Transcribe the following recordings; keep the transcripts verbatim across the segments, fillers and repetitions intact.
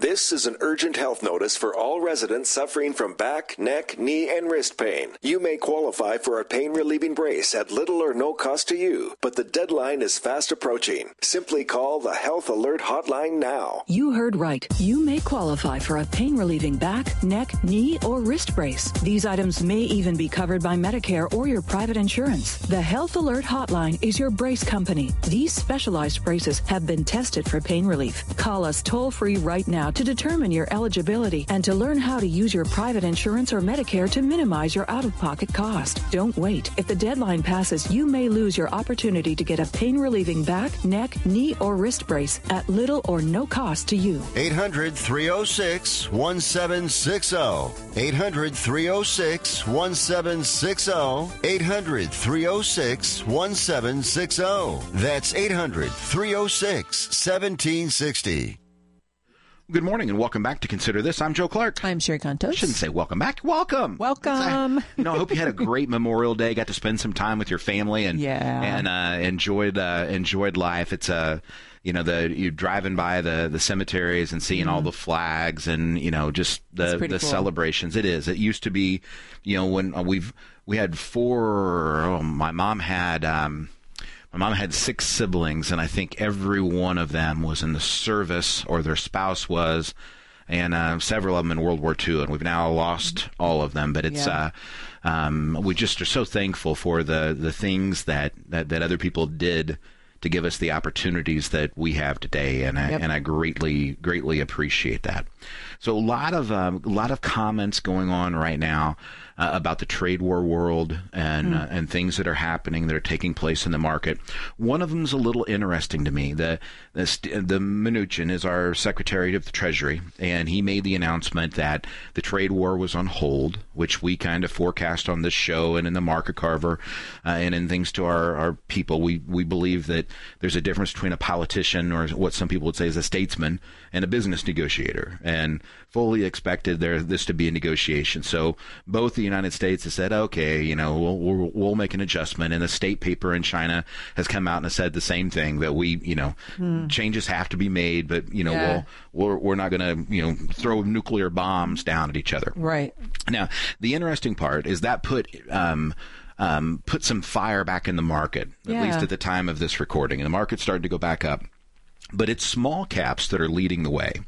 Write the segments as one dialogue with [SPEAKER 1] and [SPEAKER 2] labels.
[SPEAKER 1] This is an urgent health notice for all residents suffering from back, neck, knee, and wrist pain. You may qualify for a pain-relieving brace at little or no cost to you, but the deadline is fast approaching. Simply call the Health Alert Hotline now.
[SPEAKER 2] You heard right. You may qualify for a pain-relieving back, neck, knee, or wrist brace. These items may even be covered by Medicare or your private insurance. The Health Alert Hotline is your brace company. These specialized braces have been tested for pain relief. Call us toll-free right now to determine your eligibility and to learn how to use your private insurance or Medicare to minimize your out-of-pocket cost. Don't wait. If the deadline passes, you may lose your opportunity to get a pain-relieving back, neck, knee, or wrist brace at little or no cost to you.
[SPEAKER 3] eight hundred, three oh six, one seven six oh. eight hundred, three oh six, one seven six oh. eight hundred, three oh six, one seven six oh. That's eight hundred, three oh six, one seven six oh.
[SPEAKER 4] Good morning and welcome back to Consider This. I'm Joe Clark.
[SPEAKER 5] I'm Sherry Contos.
[SPEAKER 4] I shouldn't say welcome back. Welcome.
[SPEAKER 5] Welcome.
[SPEAKER 4] You know, I hope you had a great Memorial Day. Got to spend some time with your family and
[SPEAKER 5] yeah.
[SPEAKER 4] and uh, enjoyed uh, enjoyed life. It's a uh, you know the you driving by the, the cemeteries and seeing mm. all the flags and you know just the the cool. celebrations. It is. It used to be, you know, when we've we had four. Oh, my mom had. Um, My mom had six siblings, and I think every one of them was in the service, or their spouse was, and uh, several of them in World War Two, and we've now lost all of them. But it's
[SPEAKER 5] yeah.
[SPEAKER 4] uh, um, we just are so thankful for the, the things that, that, that other people did to give us the opportunities that we have today, and I,
[SPEAKER 5] yep.
[SPEAKER 4] and I greatly greatly appreciate that. So a lot of um, a lot of comments going on right now uh, about the trade war world and mm. uh, and things that are happening that are taking place in the market. One of them is a little interesting to me. The the, the Mnuchin is our Secretary of the Treasury, and he made the announcement that the trade war was on hold, which we kind of forecast on this show and in the Market Carver uh, and in things to our, our people. We we believe that there's a difference between a politician, or what some people would say is a statesman, and a business negotiator, and fully expected there this to be a negotiation. So both the United States has said, okay, you know, we'll, we'll, we'll make an adjustment, and the state paper in China has come out and has said the same thing, that we, you know, hmm. changes have to be made, but, you know,
[SPEAKER 5] yeah.
[SPEAKER 4] we'll, we're, we're not going to, you know, throw nuclear bombs down at each other.
[SPEAKER 5] Right.
[SPEAKER 4] Now, the interesting part is that put... Um, Um, put some fire back in the market, at
[SPEAKER 5] yeah.
[SPEAKER 4] least at the time of this recording. And the market's starting to go back up. But it's small caps that are leading the way.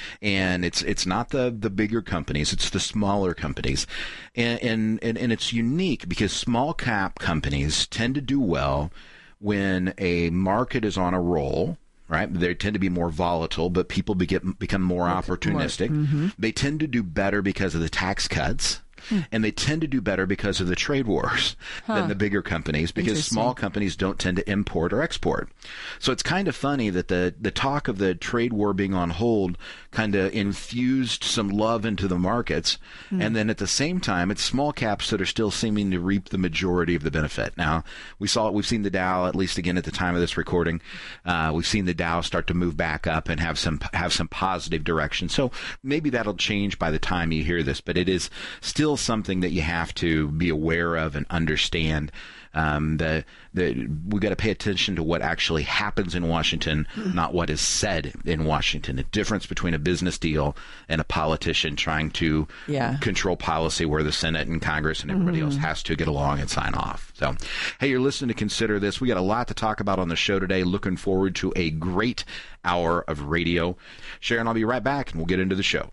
[SPEAKER 4] And it's it's not the, the bigger companies, it's the smaller companies. And, and, and, and it's unique because small cap companies tend to do well when a market is on a roll. Right, they tend to be more volatile, but people be get, become more opportunistic.
[SPEAKER 5] More, mm-hmm.
[SPEAKER 4] They tend to do better because of the tax cuts. And they tend to do better because of the trade wars huh. than the bigger companies, because small companies don't tend to import or export. So it's kind of funny that the, the talk of the trade war being on hold kind of infused some love into the markets. Hmm. And then at the same time, it's small caps that are still seeming to reap the majority of the benefit. Now, we saw it. We've seen the Dow, at least again at the time of this recording, uh, we've seen the Dow start to move back up and have some have some positive direction. So maybe that'll change by the time you hear this, but it is still something that you have to be aware of and understand. Um, the, the, we've got to pay attention to what actually happens in Washington, not what is said in Washington. The difference between a business deal and a politician trying to
[SPEAKER 5] yeah.
[SPEAKER 4] control policy, where the Senate and Congress and everybody mm-hmm. else has to get along and sign off. So, hey, you're listening to Consider This. We got a lot to talk about on the show today. Looking forward to a great hour of radio. Sharon, I'll be right back, and we'll get into the show.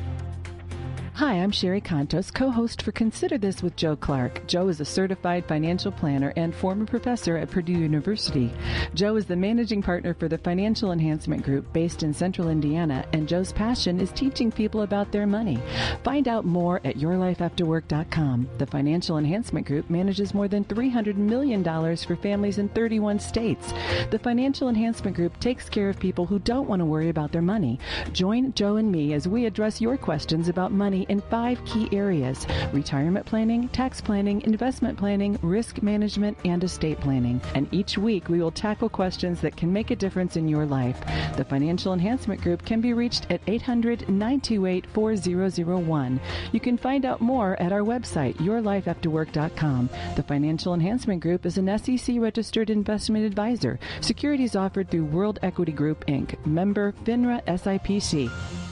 [SPEAKER 5] Hi, I'm Sherry Contos, co-host for Consider This with Joe Clark. Joe is a certified financial planner and former professor at Purdue University. Joe is the managing partner for the Financial Enhancement Group based in Central Indiana, and Joe's passion is teaching people about their money. Find out more at your life after work dot com. The Financial Enhancement Group manages more than three hundred million dollars for families in thirty-one states. The Financial Enhancement Group takes care of people who don't want to worry about their money. Join Joe and me as we address your questions about money in five key areas: retirement planning, tax planning, investment planning, risk management, and estate planning. And each week we will tackle questions that can make a difference in your life. The Financial Enhancement Group can be reached at eight hundred, nine two eight, four zero zero one. You can find out more at our website, your life after work dot com. The Financial Enhancement Group is an S E C-registered investment advisor. Securities offered through World Equity Group, Incorporated. Member FINRA S I P C.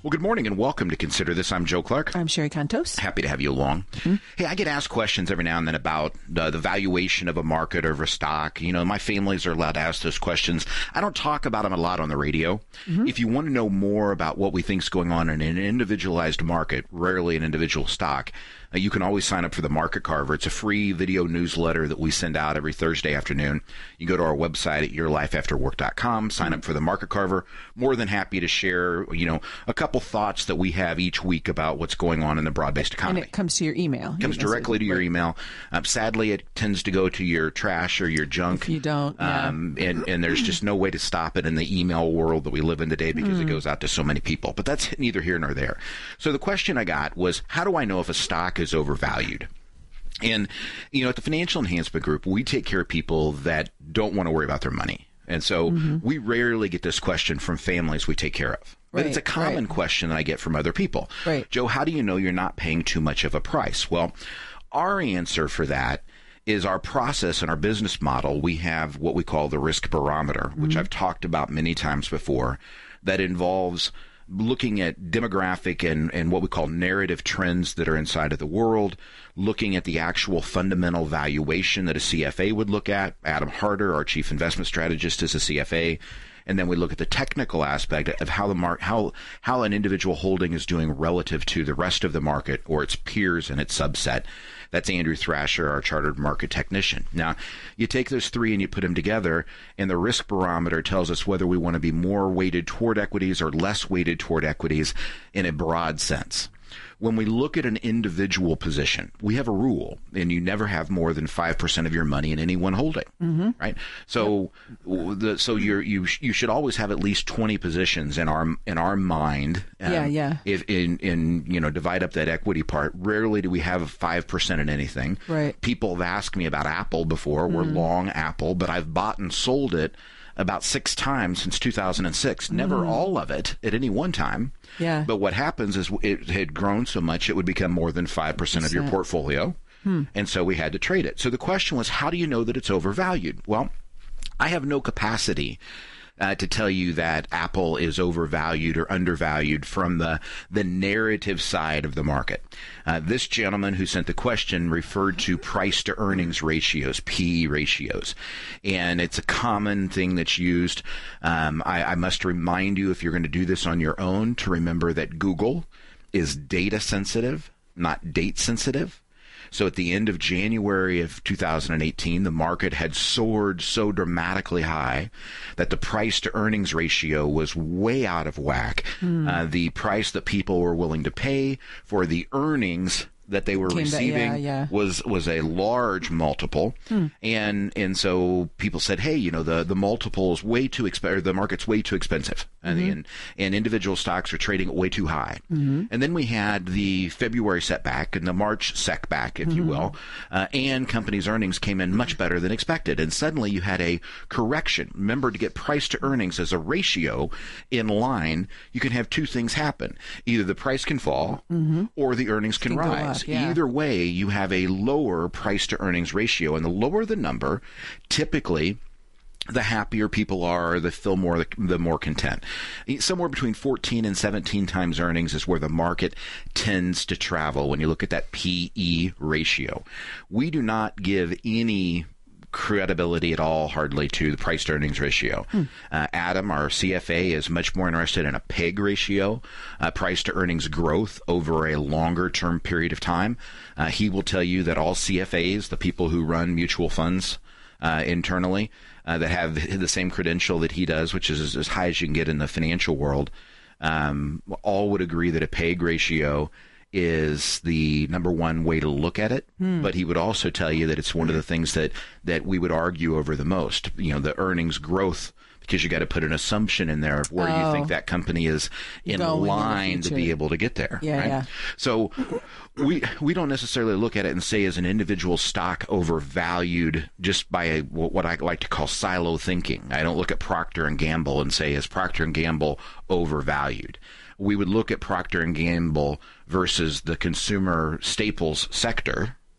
[SPEAKER 4] Well, good morning and welcome to Consider This. I'm Joe Clark.
[SPEAKER 5] I'm Sherry Cantos.
[SPEAKER 4] Happy to have you along. Mm-hmm. Hey, I get asked questions every now and then about the, the valuation of a market or of a stock. You know, my families are allowed to ask those questions. I don't talk about them a lot on the radio. Mm-hmm. If you want to know more about what we think is going on in an individualized market, rarely an individual stock, uh, you can always sign up for the Market Carver. It's a free video newsletter that we send out every Thursday afternoon. You go to our website at your life after work dot com, sign up for the Market Carver. More than happy to share, you know, a couple thoughts that we have each week about what's going on in the broad-based economy.
[SPEAKER 5] And it comes to your email.
[SPEAKER 4] It comes directly to your email. Um, sadly, it tends to go to your trash or your junk.
[SPEAKER 5] If you don't, yeah.
[SPEAKER 4] Um, and, and there's just no way to stop it in the email world that we live in today because mm. it goes out to so many people. But that's neither here nor there. So the question I got was, how do I know if a stock is overvalued? And, you know, at the Financial Enhancement Group, we take care of people that don't want to worry about their money. And so mm-hmm. we rarely get this question from families we take care of. But right, it's a common
[SPEAKER 5] right.
[SPEAKER 4] question that I get from other people.
[SPEAKER 5] Right.
[SPEAKER 4] Joe, how do you know you're not paying too much of a price? Well, our answer for that is our process and our business model. We have what we call the risk barometer, mm-hmm. which I've talked about many times before, that involves looking at demographic and, and what we call narrative trends that are inside of the world, looking at the actual fundamental valuation that a C F A would look at. Adam Harder, our chief investment strategist, is a C F A. And then we look at the technical aspect of how the mar- how how an individual holding is doing relative to the rest of the market or its peers and its subset. That's Andrew Thrasher, our chartered market technician. Now, you take those three and you put them together, and the risk barometer tells us whether we want to be more weighted toward equities or less weighted toward equities in a broad sense. When we look at an individual position, we have a rule, and you never have more than five percent of your money in any one holding, mm-hmm. right? So, yep. the, so you're, you you should always have at least twenty positions in our in our mind. Um,
[SPEAKER 5] yeah, yeah.
[SPEAKER 4] If in in you know divide up that equity part, rarely do we have five percent in anything.
[SPEAKER 5] Right.
[SPEAKER 4] People have asked me about Apple before. Mm. We're long Apple, but I've bought and sold it about six times since two thousand six. Never mm. all of it at any one time.
[SPEAKER 5] Yeah.
[SPEAKER 4] But what happens is it had grown so much it would become more than five percent of your portfolio. Hmm. And so we had to trade it. So the question was, how do you know that it's overvalued? Well, I have no capacity Uh, to tell you that Apple is overvalued or undervalued from the the narrative side of the market. Uh, this gentleman who sent the question referred to price to earnings ratios, P E ratios, and it's a common thing that's used. Um, I, I must remind you, if you're going to do this on your own, to remember that Google is data sensitive, not date sensitive. So at the end of January of two thousand eighteen, the market had soared so dramatically high that the price to earnings ratio was way out of whack. Mm. Uh, the price that people were willing to pay for the earnings that they were
[SPEAKER 5] Came
[SPEAKER 4] receiving
[SPEAKER 5] back, yeah, yeah.
[SPEAKER 4] was was a large multiple, hmm. and and so people said, hey, you know, the the multiple is way too expensive, the market's way too expensive, mm-hmm. and, and and individual stocks are trading way too high. Mm-hmm. And then we had the February setback and the March setback, if mm-hmm. you will, uh, and companies' earnings came in much better than expected, and suddenly you had a correction. Remember, to get price to earnings as a ratio in line, you can have two things happen: either the price can fall, mm-hmm. or the earnings can, can rise.
[SPEAKER 5] Yeah.
[SPEAKER 4] Either way, you have a lower price to earnings ratio, and the lower the number, typically the happier people are, the feel more, the more content. Somewhere between fourteen and seventeen times earnings is where the market tends to travel when you look at that P E ratio. We do not give any credibility at all, hardly, to the price to earnings ratio. Hmm. Uh, Adam, our C F A, is much more interested in a P E G ratio, uh, price to earnings growth over a longer term period of time. Uh, he will tell you that all C F As, the people who run mutual funds uh, internally, uh, that have the same credential that he does, which is as high as you can get in the financial world, um, all would agree that a P E G ratio is the number one way to look at it. Hmm. But he would also tell you that it's one of the things that, that we would argue over the most. You know, the earnings growth, because you got to put an assumption in there of where oh. you think that company is in Going line in to be able to get there.
[SPEAKER 5] Yeah,
[SPEAKER 4] right?
[SPEAKER 5] yeah.
[SPEAKER 4] So we we don't necessarily look at it and say as an individual stock overvalued just by a, what I like to call silo thinking. I don't look at Procter and Gamble and say, is Procter and Gamble overvalued? We would look at Procter and Gamble versus the consumer staples sector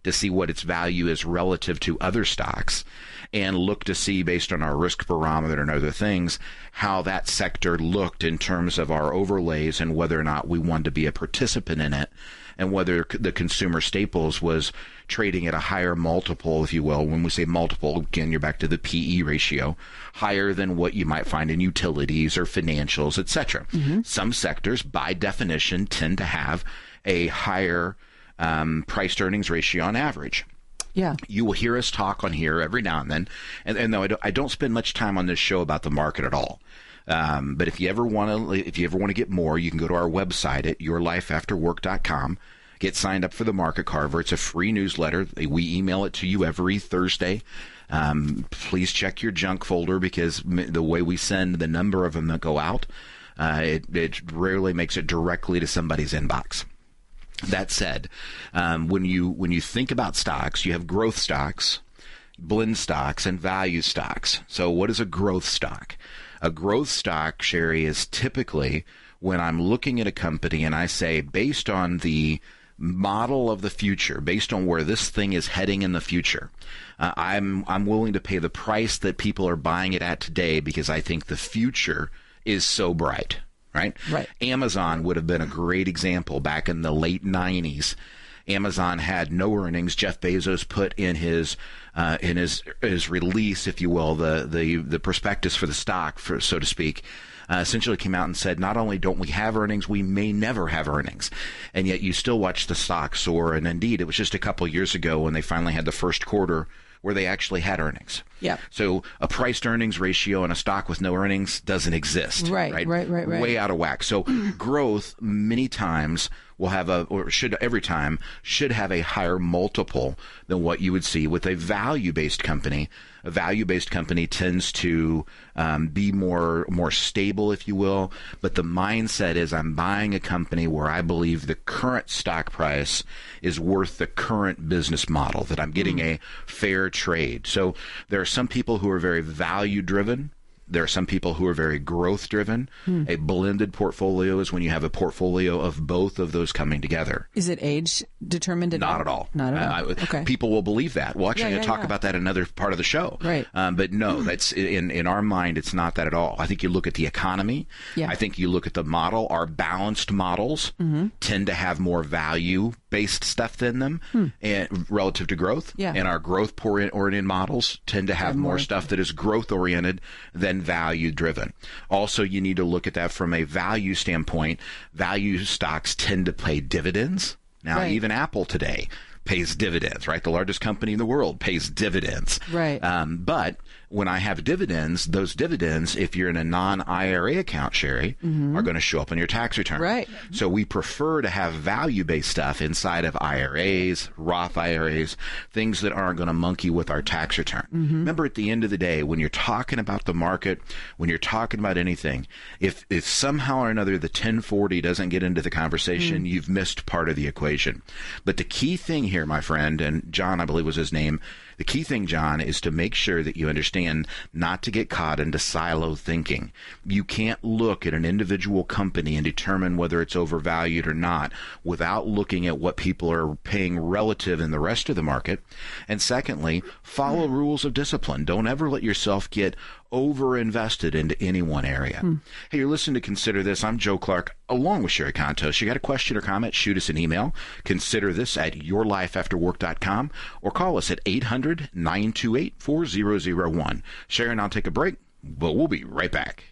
[SPEAKER 4] to see what its value is relative to other stocks, and look to see, based on our risk barometer and other things, how that sector looked in terms of our overlays and whether or not we wanted to be a participant in it, and whether the consumer staples was trading at a higher multiple, if you will. When we say multiple, again, you're back to the P E ratio, higher than what you might find in utilities or financials, et cetera. Mm-hmm. Some sectors, by definition, tend to have a higher um, price-to-earnings ratio on average.
[SPEAKER 5] Yeah.
[SPEAKER 4] You will hear us talk on here every now and then, and, and though I don't, I don't spend much time on this show about the market at all. Um, but if you ever want to, if you ever want to get more, you can go to our website at your life after work dot com. Get signed up for the Market Carver. It's a free newsletter. We email it to you every Thursday. Um, please check your junk folder, because the way we send the number of them that go out, uh, it, it rarely makes it directly to somebody's inbox. That said, um, when you when you think about stocks, you have growth stocks, blend stocks, and value stocks. So what is a growth stock? A growth stock, Sherry, is typically when I'm looking at a company and I say, based on the model of the future, based on where this thing is heading in the future, uh, I'm I'm willing to pay the price that people are buying it at today, because I think the future is so bright. Right?
[SPEAKER 5] Right.
[SPEAKER 4] Amazon would have been a great example back in the late nineties. Amazon had no earnings. Jeff Bezos put in his uh, in his his release, if you will, the the the prospectus for the stock, for so to speak. Uh, essentially came out and said, not only don't we have earnings, we may never have earnings. And yet you still watch the stock soar. And indeed, it was just a couple of years ago when they finally had the first quarter where they actually had earnings.
[SPEAKER 5] Yeah.
[SPEAKER 4] So a price to earnings ratio on a stock with no earnings doesn't exist.
[SPEAKER 5] Right,
[SPEAKER 4] right,
[SPEAKER 5] right, right, right.
[SPEAKER 4] Way out of whack. So growth many times will have a, or should every time, should have a higher multiple than what you would see with a value-based company. A value-based company tends to um, be more more stable, if you will, but the mindset is, I'm buying a company where I believe the current stock price is worth the current business model, that I'm getting mm. a fair trade. So there are some people who are very value-driven. There are some people who are very growth-driven. Hmm. A blended portfolio is when you have a portfolio of both of those coming together.
[SPEAKER 5] Is it age determined? At
[SPEAKER 4] Not
[SPEAKER 5] all?
[SPEAKER 4] at all.
[SPEAKER 5] Not at all.
[SPEAKER 4] Uh,
[SPEAKER 5] okay.
[SPEAKER 4] People will believe that. Well, actually,
[SPEAKER 5] yeah,
[SPEAKER 4] I'm going to
[SPEAKER 5] yeah,
[SPEAKER 4] talk
[SPEAKER 5] yeah.
[SPEAKER 4] about that in another part of the show.
[SPEAKER 5] Right.
[SPEAKER 4] Um, but no, that's in in our mind, it's not that at all. I think you look at the economy.
[SPEAKER 5] Yeah.
[SPEAKER 4] I think you look at the model. Our balanced models mm-hmm. tend to have more value-based stuff in them, hmm. and relative to growth.
[SPEAKER 5] Yeah.
[SPEAKER 4] And our growth-oriented models tend to have, have more, more stuff that is growth-oriented than value-driven. Also, you need to look at that from a value standpoint. Value stocks tend to pay dividends. Now,
[SPEAKER 5] right.
[SPEAKER 4] even Apple today pays dividends, right? The largest company in the world pays dividends.
[SPEAKER 5] Right.
[SPEAKER 4] Um, but when I have dividends, those dividends, if you're in a non-I R A account, Sherry, mm-hmm. are going to show up on your tax return.
[SPEAKER 5] Right.
[SPEAKER 4] So we prefer to have value-based stuff inside of I R As, Roth I R As, things that aren't going to monkey with our tax return. Mm-hmm. Remember, at the end of the day, when you're talking about the market, when you're talking about anything, if, if somehow or another the ten forty doesn't get into the conversation, mm. you've missed part of the equation. But the key thing here, my friend, and John, I believe was his name, the key thing, John, is to make sure that you understand not to get caught into silo thinking. You can't look at an individual company and determine whether it's overvalued or not without looking at what people are paying relative in the rest of the market. And secondly, follow rules of discipline. Don't ever let yourself get over-invested into any one area. Hmm. Hey, you're listening to Consider This. I'm Joe Clark, along with Sherry Contos. You got a question or comment, shoot us an email. Consider this at your life after work dot com or call us at eight hundred, nine two eight, four zero zero one. Sherry and I'll take a break, but we'll be right back.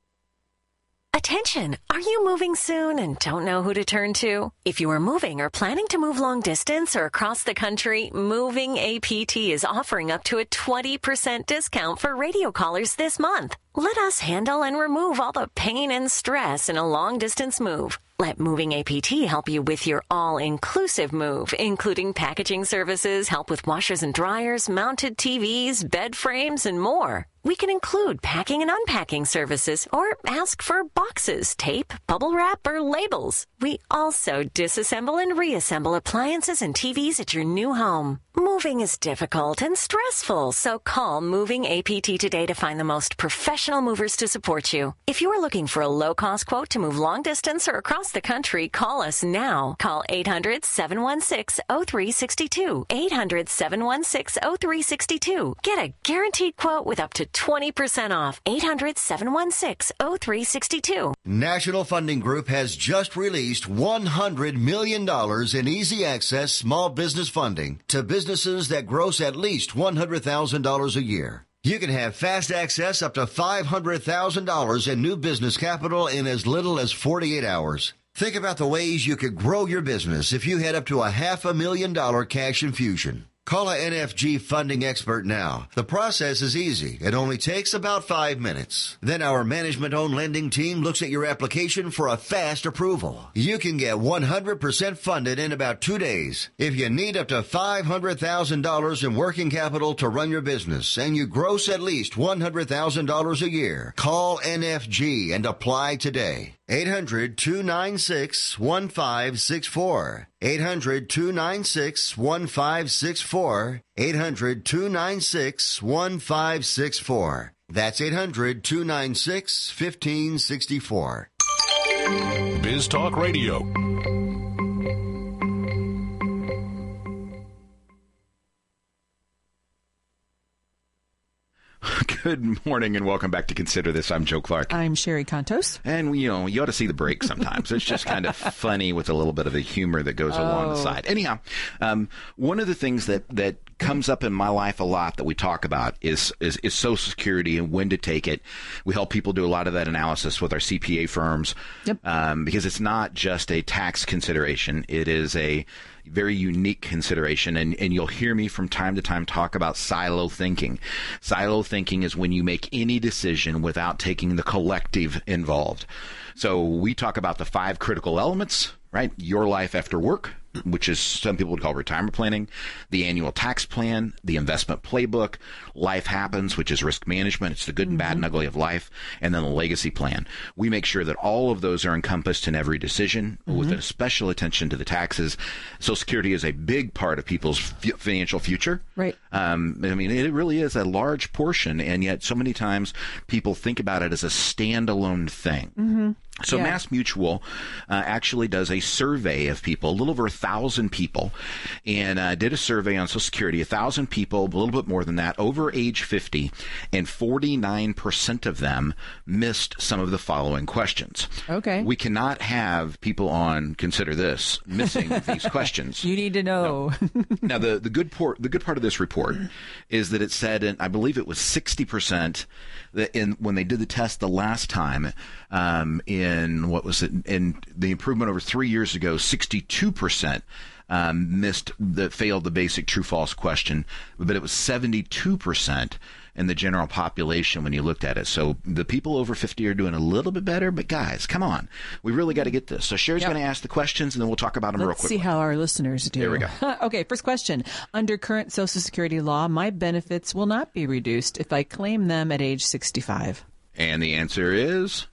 [SPEAKER 6] Attention! Are you moving soon and don't know who to turn to? If you are moving or planning to move long distance or across the country, Moving A P T is offering up to a twenty percent discount for radio callers this month. Let us handle and remove all the pain and stress in a long-distance move. Let Moving A P T help you with your all-inclusive move, including packaging services, help with washers and dryers, mounted T Vs, bed frames, and more. We can include packing and unpacking services or ask for boxes, tape, bubble wrap, or labels. We also disassemble and reassemble appliances and T Vs at your new home. Moving is difficult and stressful, so call Moving A P T today to find the most professional professional movers to support you. If you are looking for a low-cost quote to move long distance or across the country, call us now. Call eight hundred, seven one six, oh three six two. eight hundred, seven one six, oh three six two. Get a guaranteed quote with up to twenty percent off. eight hundred, seven one six, oh three six two.
[SPEAKER 3] National Funding Group has just released one hundred million dollars in easy access small business funding to businesses that gross at least one hundred thousand dollars a year. You can have fast access up to five hundred thousand dollars in new business capital in as little as forty-eight hours. Think about the ways you could grow your business if you had up to a half a million dollar cash infusion. Call a N F G funding expert now. The process is easy. It only takes about five minutes. Then our management-owned lending team looks at your application for a fast approval. You can get one hundred percent funded in about two days. If you need up to five hundred thousand dollars in working capital to run your business and you gross at least one hundred thousand dollars a year, call N F G and apply today. eight hundred, two nine six, one five six four. eight hundred, two nine six, one five six four. eight hundred, two nine six, one five six four. That's eight hundred, two nine six, one five six four.
[SPEAKER 7] Biz Talk Radio.
[SPEAKER 4] Good morning and welcome back to Consider This. I'm Joe Clark.
[SPEAKER 5] I'm Sherry Contos.
[SPEAKER 4] And, you know, you ought to see the break sometimes. It's just kind of funny with a little bit of the humor that goes oh. along the side. Anyhow, um, one of the things that, that comes up in my life a lot that we talk about is, is, is Social Security and when to take it. We help people do a lot of that analysis with our C P A firms yep. um, because it's not just a tax consideration. It is a very unique consideration, and, and you'll hear me from time to time talk about silo thinking. Silo thinking is when you make any decision without taking the collective involved. So we talk about the five critical elements, right? Your life after work, which is some people would call retirement planning, the annual tax plan, the investment playbook, life happens, which is risk management. It's the good and bad mm-hmm. and ugly of life, and then the legacy plan. We make sure that all of those are encompassed in every decision mm-hmm. with a special attention to the taxes. Social Security is a big part of people's f- financial future. Right. Um, I mean, it really is a large portion, and yet so many times people think about it as a standalone thing. Mm-hmm. So yeah. MassMutual uh, actually does a survey of people, a little over a thousand people, and uh, did a survey on Social Security, a thousand people, a little bit more than that, over age fifty, and forty-nine percent of them missed some of the following questions. Okay. We cannot have people on Consider This missing these questions.
[SPEAKER 5] You need to know.
[SPEAKER 4] No. Now, the, the, good por- the good part of this report is that it said, and I believe it was sixty percent, that in, when they did the test the last time, um, in what was it, in the improvement over three years ago, sixty-two percent um, missed the failed the basic true-false question, but it was seventy-two percent in the general population when you looked at it. So the people over fifty are doing a little bit better, but guys, come on. We really got to get this. So Sherry's yep. going to ask the questions, and then we'll talk about them
[SPEAKER 5] Let's
[SPEAKER 4] real quickly.
[SPEAKER 5] Let's see how our listeners do.
[SPEAKER 4] There we go.
[SPEAKER 5] Okay, first question. Under current Social Security law, my benefits will not be reduced if I claim them at age sixty-five.
[SPEAKER 4] And the answer is...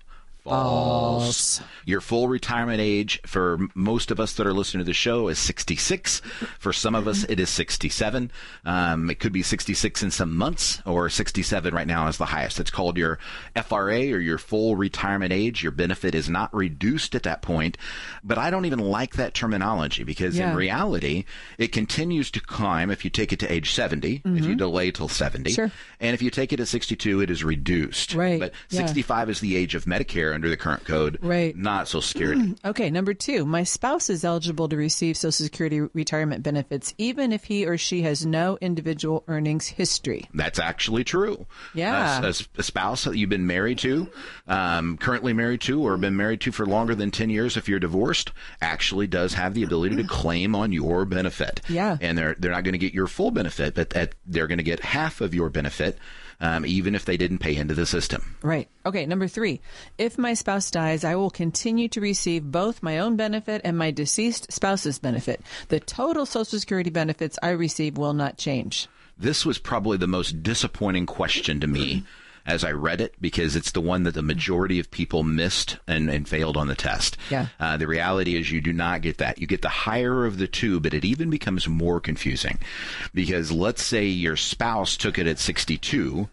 [SPEAKER 4] False. False. Your full retirement age for most of us that are listening to the show is sixty-six. For some of us, it is sixty-seven. Um, it could be sixty-six in some months, or sixty-seven right now is the highest. It's called your F R A, or your full retirement age. Your benefit is not reduced at that point. But I don't even like that terminology because yeah. in reality, it continues to climb if you take it to age seventy, mm-hmm. if you delay till seventy. Sure. And if you take it at sixty-two, it is reduced. Right. But sixty-five yeah. is the age of Medicare under the current code, right? Not Social Security.
[SPEAKER 5] Okay, number two, my spouse is eligible to receive Social Security retirement benefits even if he or she has no individual earnings history.
[SPEAKER 4] That's actually true.
[SPEAKER 5] Yeah.
[SPEAKER 4] Uh, a, a spouse that you've been married to, um, currently married to, or been married to for longer than ten years if you're divorced, actually does have the ability to claim on your benefit. Yeah. And they're, they're not going to get your full benefit, but that they're going to get half of your benefit. Um, even if they didn't pay into the system.
[SPEAKER 5] Right. Okay, number three. If my spouse dies, I will continue to receive both my own benefit and my deceased spouse's benefit. The total Social Security benefits I receive will not change.
[SPEAKER 4] This was probably the most disappointing question to me as I read it, because it's the one that the majority of people missed and, and failed on the test. Yeah. Uh, the reality is you do not get that. You get the higher of the two, but it even becomes more confusing because let's say your spouse took it at sixty-two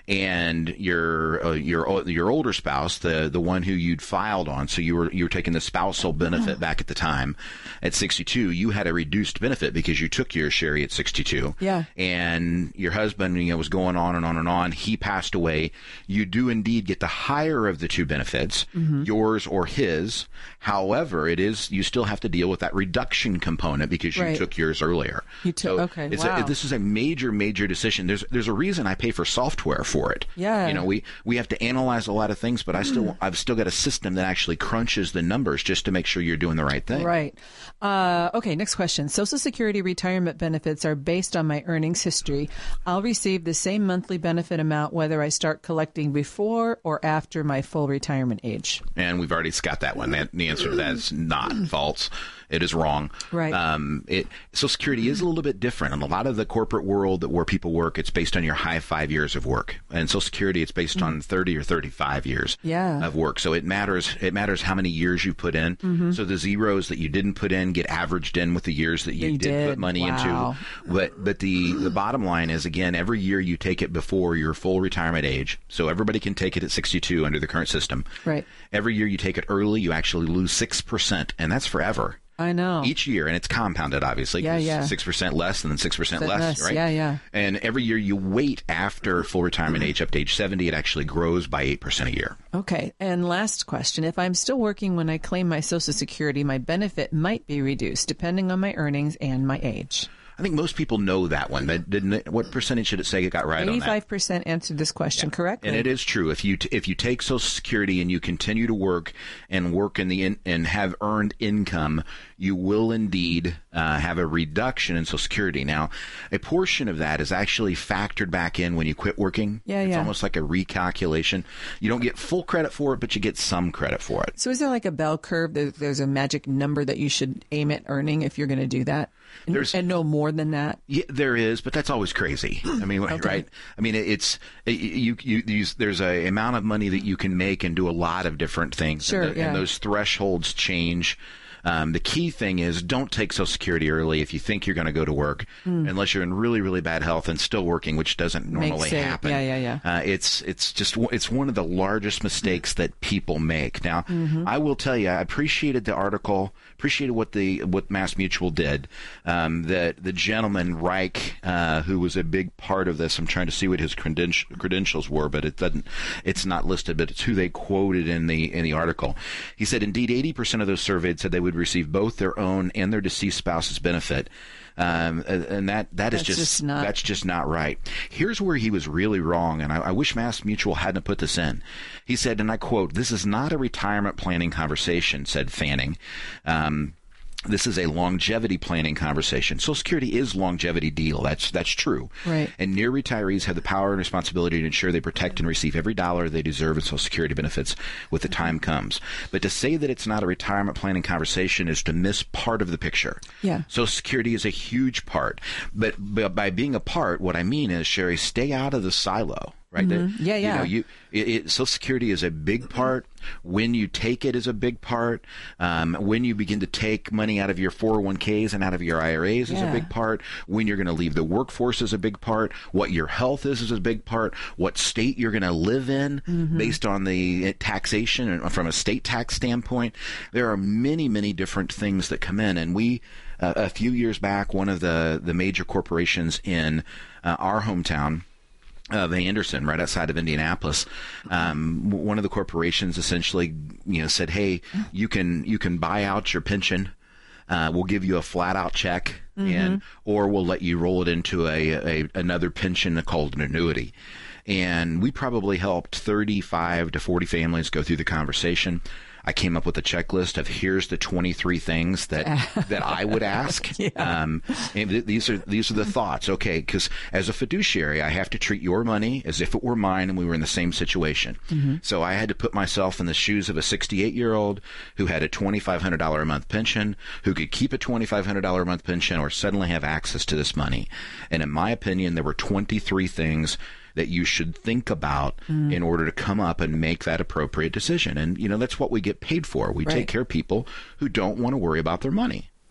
[SPEAKER 4] and your uh, your your older spouse, the the one who you'd filed on, so you were you were taking the spousal benefit back at the time at sixty-two, you had a reduced benefit because you took your Sherry at sixty-two.
[SPEAKER 5] Yeah.
[SPEAKER 4] And your husband, you know, was going on and on and on. He passed away. You do indeed get the higher of the two benefits, mm-hmm. yours or his. However, it is you still have to deal with that reduction component because you
[SPEAKER 5] right.
[SPEAKER 4] took yours earlier.
[SPEAKER 5] You took
[SPEAKER 4] so
[SPEAKER 5] okay.
[SPEAKER 4] It's
[SPEAKER 5] wow.
[SPEAKER 4] a, this is a major, major decision. There's there's a reason I pay for software for it.
[SPEAKER 5] Yeah.
[SPEAKER 4] You know, we, we have to analyze a lot of things, but I still I've still got a system that actually crunches the numbers just to make sure you're doing the right thing.
[SPEAKER 5] Right. Uh, okay. Next question. Social Security retirement benefits are based on my earnings history. I'll receive the same monthly benefit amount whether I start collecting before or after my full retirement age.
[SPEAKER 4] And we've already got that one. That, the answer to that is not false. It is wrong.
[SPEAKER 5] Right.
[SPEAKER 4] Um, it, Social Security is a little bit different. In a lot of the corporate world that where people work, it's based on your high five years of work. And Social Security, it's based mm. on thirty or thirty-five years
[SPEAKER 5] yeah.
[SPEAKER 4] of work. So it matters. It matters how many years you put in.
[SPEAKER 5] Mm-hmm.
[SPEAKER 4] So the zeros that you didn't put in get averaged in with the years that you,
[SPEAKER 5] you
[SPEAKER 4] did,
[SPEAKER 5] did
[SPEAKER 4] put money
[SPEAKER 5] wow.
[SPEAKER 4] into. But but the the bottom line is, again, every year you take it before your full retirement age. So everybody can take it at sixty-two under the current system.
[SPEAKER 5] Right.
[SPEAKER 4] Every year you take it early, you actually lose six percent, and that's forever.
[SPEAKER 5] I know.
[SPEAKER 4] Each year, and it's compounded, obviously.
[SPEAKER 5] Yeah, yeah.
[SPEAKER 4] six percent less and then six percent less,
[SPEAKER 5] less,
[SPEAKER 4] right?
[SPEAKER 5] Yeah, yeah.
[SPEAKER 4] And every year you wait after full retirement age up to age seventy, it actually grows by eight percent a year.
[SPEAKER 5] Okay. And last question. If I'm still working when I claim my Social Security, my benefit might be reduced depending on my earnings and my age.
[SPEAKER 4] I think most people know that one. But didn't it, what percentage should it say it got right on that?
[SPEAKER 5] eighty-five percent answered this question yeah. correctly.
[SPEAKER 4] And it is true. If you t- if you take Social Security and you continue to work and work in the in- and have earned income, you will indeed uh, have a reduction in Social Security. Now, a portion of that is actually factored back in when you quit working.
[SPEAKER 5] Yeah,
[SPEAKER 4] it's
[SPEAKER 5] yeah.
[SPEAKER 4] almost like a recalculation. You don't get full credit for it, but you get some credit for it.
[SPEAKER 5] So is there like a bell curve? There's a magic number that you should aim at earning if you're going to do that? And, and no more than that?
[SPEAKER 4] Yeah, there is, but that's always crazy. I mean, okay. right? I mean, it's you. You, you there's a amount of money that you can make and do a lot of different things.
[SPEAKER 5] Sure,
[SPEAKER 4] and, the,
[SPEAKER 5] yeah.
[SPEAKER 4] and those thresholds change. Um, the key thing is don't take Social Security early if you think you're going to go to work, mm. unless you're in really, really bad health and still working, which doesn't normally happen.
[SPEAKER 5] Yeah, yeah, yeah.
[SPEAKER 4] Uh, it's it's just it's one of the largest mistakes that people make. Now, mm-hmm. I will tell you, I appreciated the article, appreciated what the what Mass Mutual did. Um, that the gentleman Reich, uh, who was a big part of this, I'm trying to see what his credenti- credentials were, but it doesn't. It's not listed, but it's who they quoted in the in the article. He said, indeed, eighty percent of those surveyed said they would receive both their own and their deceased spouse's benefit, um, and that that
[SPEAKER 5] that's
[SPEAKER 4] is just,
[SPEAKER 5] just not...
[SPEAKER 4] that's just not right. Here's where he was really wrong, and I, I wish Mass Mutual hadn't put this in. He said, and I quote, "This is not a retirement planning conversation," said Fanning. Um, This is a longevity planning conversation. Social Security is longevity deal. That's that's true.
[SPEAKER 5] Right.
[SPEAKER 4] And near retirees have the power and responsibility to ensure they protect and receive every dollar they deserve in Social Security benefits when the time comes. But to say that it's not a retirement planning conversation is to miss part of the picture.
[SPEAKER 5] Yeah.
[SPEAKER 4] Social Security is a huge part. But, but by being a part, what I mean is, Sherry, stay out of the silo. Right.
[SPEAKER 5] Mm-hmm. Yeah, yeah.
[SPEAKER 4] You know, you it, it, Social Security is a big part. When you take it is a big part. Um, when you begin to take money out of your four oh one k's and out of your I R As yeah. is a big part. When you're going to leave the workforce is a big part. What your health is is a big part. What state you're going to live in mm-hmm. based on the taxation and from a state tax standpoint. There are many, many different things that come in. And we, uh, a few years back, one of the, the major corporations in uh, our hometown, Uh, the Anderson, right outside of Indianapolis, um, one of the corporations essentially, you know, said, "Hey, you can you can buy out your pension. Uh, we'll give you a flat out check, mm-hmm. and or we'll let you roll it into a, a another pension called an annuity." And we probably helped thirty-five to forty families go through the conversation. I came up with a checklist of here's the twenty-three things that that I would ask.
[SPEAKER 5] Yeah.
[SPEAKER 4] Um, and th- these are these are the thoughts. Okay, because as a fiduciary, I have to treat your money as if it were mine and we were in the same situation. Mm-hmm. So I had to put myself in the shoes of a sixty-eight-year-old who had a twenty-five hundred dollars a month pension, who could keep a twenty-five hundred dollars a month pension or suddenly have access to this money. And in my opinion, there were twenty-three things that you should think about mm. in order to come up and make that appropriate decision. And, you know, that's what we get paid for. We
[SPEAKER 5] right.
[SPEAKER 4] take care of people who don't want to worry about their money.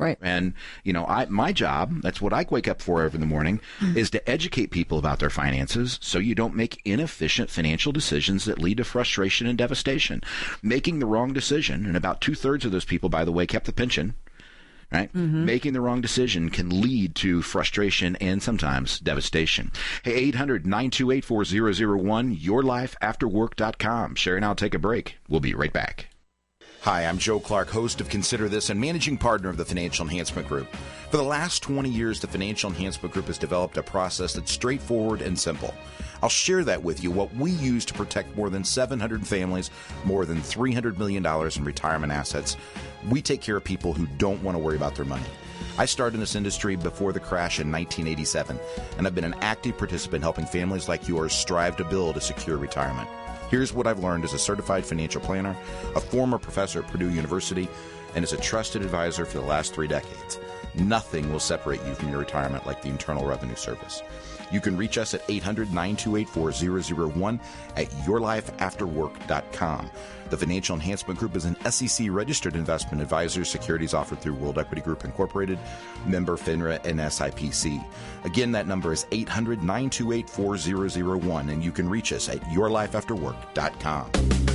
[SPEAKER 5] Right.
[SPEAKER 4] And, you know, I my job, that's what I wake up for every the morning, mm-hmm. is to educate people about their finances so you don't make inefficient financial decisions that lead to frustration and devastation. Making the wrong decision, and about two-thirds of those people, by the way, kept the pension, right? Mm-hmm. Making the wrong decision can lead to frustration and sometimes devastation. Hey, eight hundred, nine two eight, four zero zero one, your life after work dot com. Sherry and I'll take a break. We'll be right back.
[SPEAKER 8] Hi, I'm Joe Clark, host of Consider This and managing partner of the Financial Enhancement Group. For the last twenty years, the Financial Enhancement Group has developed a process that's straightforward and simple. I'll share that with you, what we use to protect more than seven hundred families, more than three hundred million dollars in retirement assets. We take care of people who don't want to worry about their money. I started in this industry before the crash in nineteen eighty-seven, and I've been an active participant helping families like yours strive to build a secure retirement. Here's what I've learned as a certified financial planner, a former professor at Purdue University, and as a trusted advisor for the last three decades. Nothing will separate you from your retirement like the Internal Revenue Service. You can reach us at eight hundred, nine two eight, four zero zero one at your life after work dot com. The Financial Enhancement Group is an S E C-registered investment advisor. Securities offered through World Equity Group Incorporated, member FINRA and S I P C. Again, that number is eight hundred, nine two eight, four zero zero one, and you can reach us at your life after work dot com.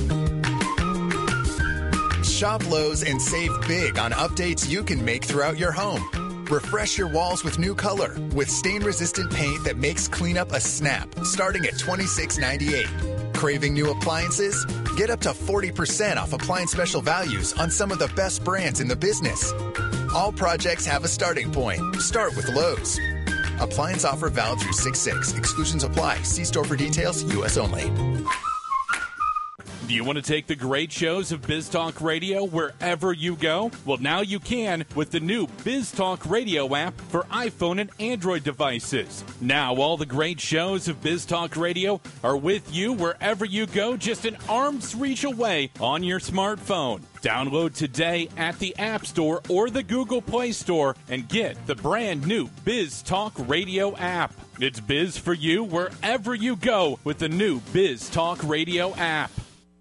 [SPEAKER 9] Shop Lowe's and save big on updates you can make throughout your home. Refresh your walls with new color with stain-resistant paint that makes cleanup a snap, starting at twenty-six ninety-eight. Craving new appliances? Get up to forty percent off appliance special values on some of the best brands in the business. All projects have a starting point. Start with Lowe's. Appliance offer valid through six six. Exclusions apply. See store for details. U S only.
[SPEAKER 10] Do you want to take the great shows of Biz Talk Radio wherever you go? Well, now you can with the new Biz Talk Radio app for iPhone and Android devices. Now all the great shows of Biz Talk Radio are with you wherever you go, just an arm's reach away on your smartphone. Download today at the App Store or the Google Play Store and get the brand new Biz Talk Radio app. It's Biz for you wherever you go with the new Biz Talk Radio app.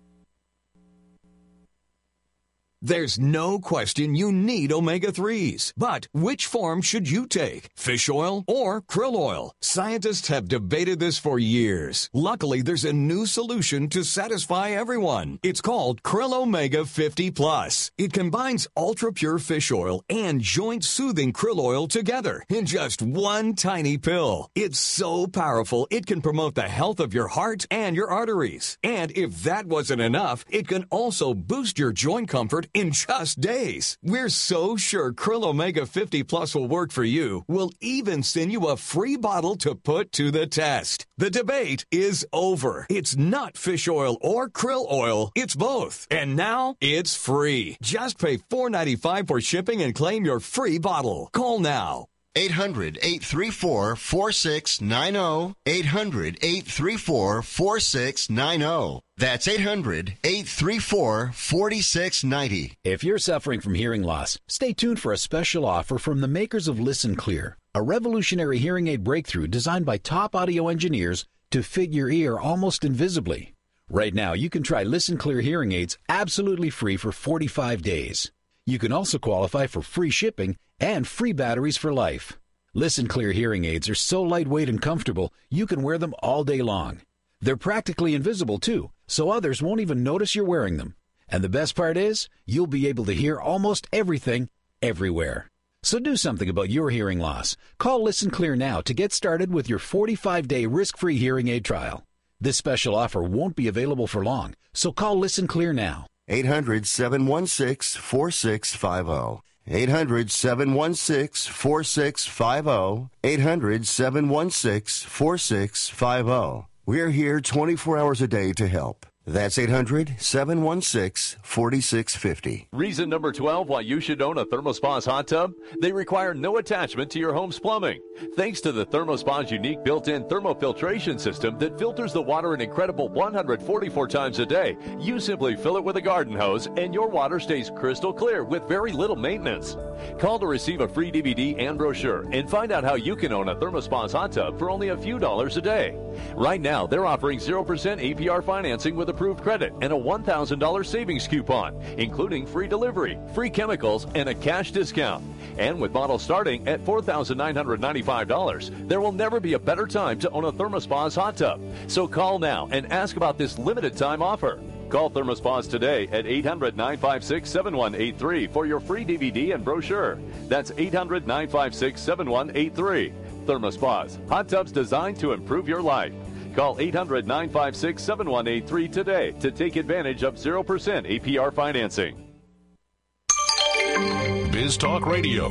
[SPEAKER 11] There's no question you need omega threes. But which form should you take? Fish oil or krill oil? Scientists have debated this for years. Luckily, there's a new solution to satisfy everyone. It's called Krill Omega fifty plus. It combines ultra-pure fish oil and joint-soothing krill oil together in just one tiny pill. It's so powerful, it can promote the health of your heart and your arteries. And if that wasn't enough, it can also boost your joint comfort in just days. We're so sure Krill Omega fifty plus will work for you. We'll even send you a free bottle to put to the test. The debate is over. It's not fish oil or krill oil. It's both. And now it's free. Just pay four dollars and ninety-five cents for shipping and claim your free bottle. Call now.
[SPEAKER 3] eight hundred, eight three four, four six nine zero. eight hundred, eight three four, four six nine zero. That's eight hundred, eight three four, four six nine zero.
[SPEAKER 12] If you're suffering from hearing loss, stay tuned for a special offer from the makers of Listen Clear, a revolutionary hearing aid breakthrough designed by top audio engineers to fit your ear almost invisibly. Right now, you can try Listen Clear hearing aids absolutely free for forty-five days. You can also qualify for free shipping and free batteries for life. Listen Clear hearing aids are so lightweight and comfortable, you can wear them all day long. They're practically invisible, too, so others won't even notice you're wearing them. And the best part is, you'll be able to hear almost everything, everywhere. So do something about your hearing loss. Call Listen Clear now to get started with your forty-five day risk-free hearing aid trial. This special offer won't be available for long, so call Listen Clear now.
[SPEAKER 3] eight hundred, seven one six, four six five zero. eight hundred, seven one six, four six five zero. eight hundred, seven one six, four six five zero. We're here twenty-four hours a day to help. That's eight hundred, seven one six, four six five zero.
[SPEAKER 13] Reason number twelve why you should own a ThermoSpa's hot tub? They require no attachment to your home's plumbing. Thanks to the ThermoSpa's unique built-in thermofiltration system that filters the water an incredible one hundred forty-four times a day, you simply fill it with a garden hose and your water stays crystal clear with very little maintenance. Call to receive a free D V D and brochure and find out how you can own a ThermoSpa's hot tub for only a few dollars a day. Right now, they're offering zero percent A P R financing with a approved credit and a one thousand dollars savings coupon, including free delivery, free chemicals, and a cash discount. And with models starting at four thousand nine hundred ninety-five dollars, there will never be a better time to own a ThermoSpas hot tub. So call now and ask about this limited time offer. Call ThermoSpas today at eight hundred, nine five six, seven one eight three for your free D V D and brochure. That's eight hundred, nine five six, seven one eight three. ThermoSpas, hot tubs designed to improve your life. Call eight hundred, nine five six, seven one eight three today to take advantage of zero percent A P R financing.
[SPEAKER 7] Biz Talk Radio.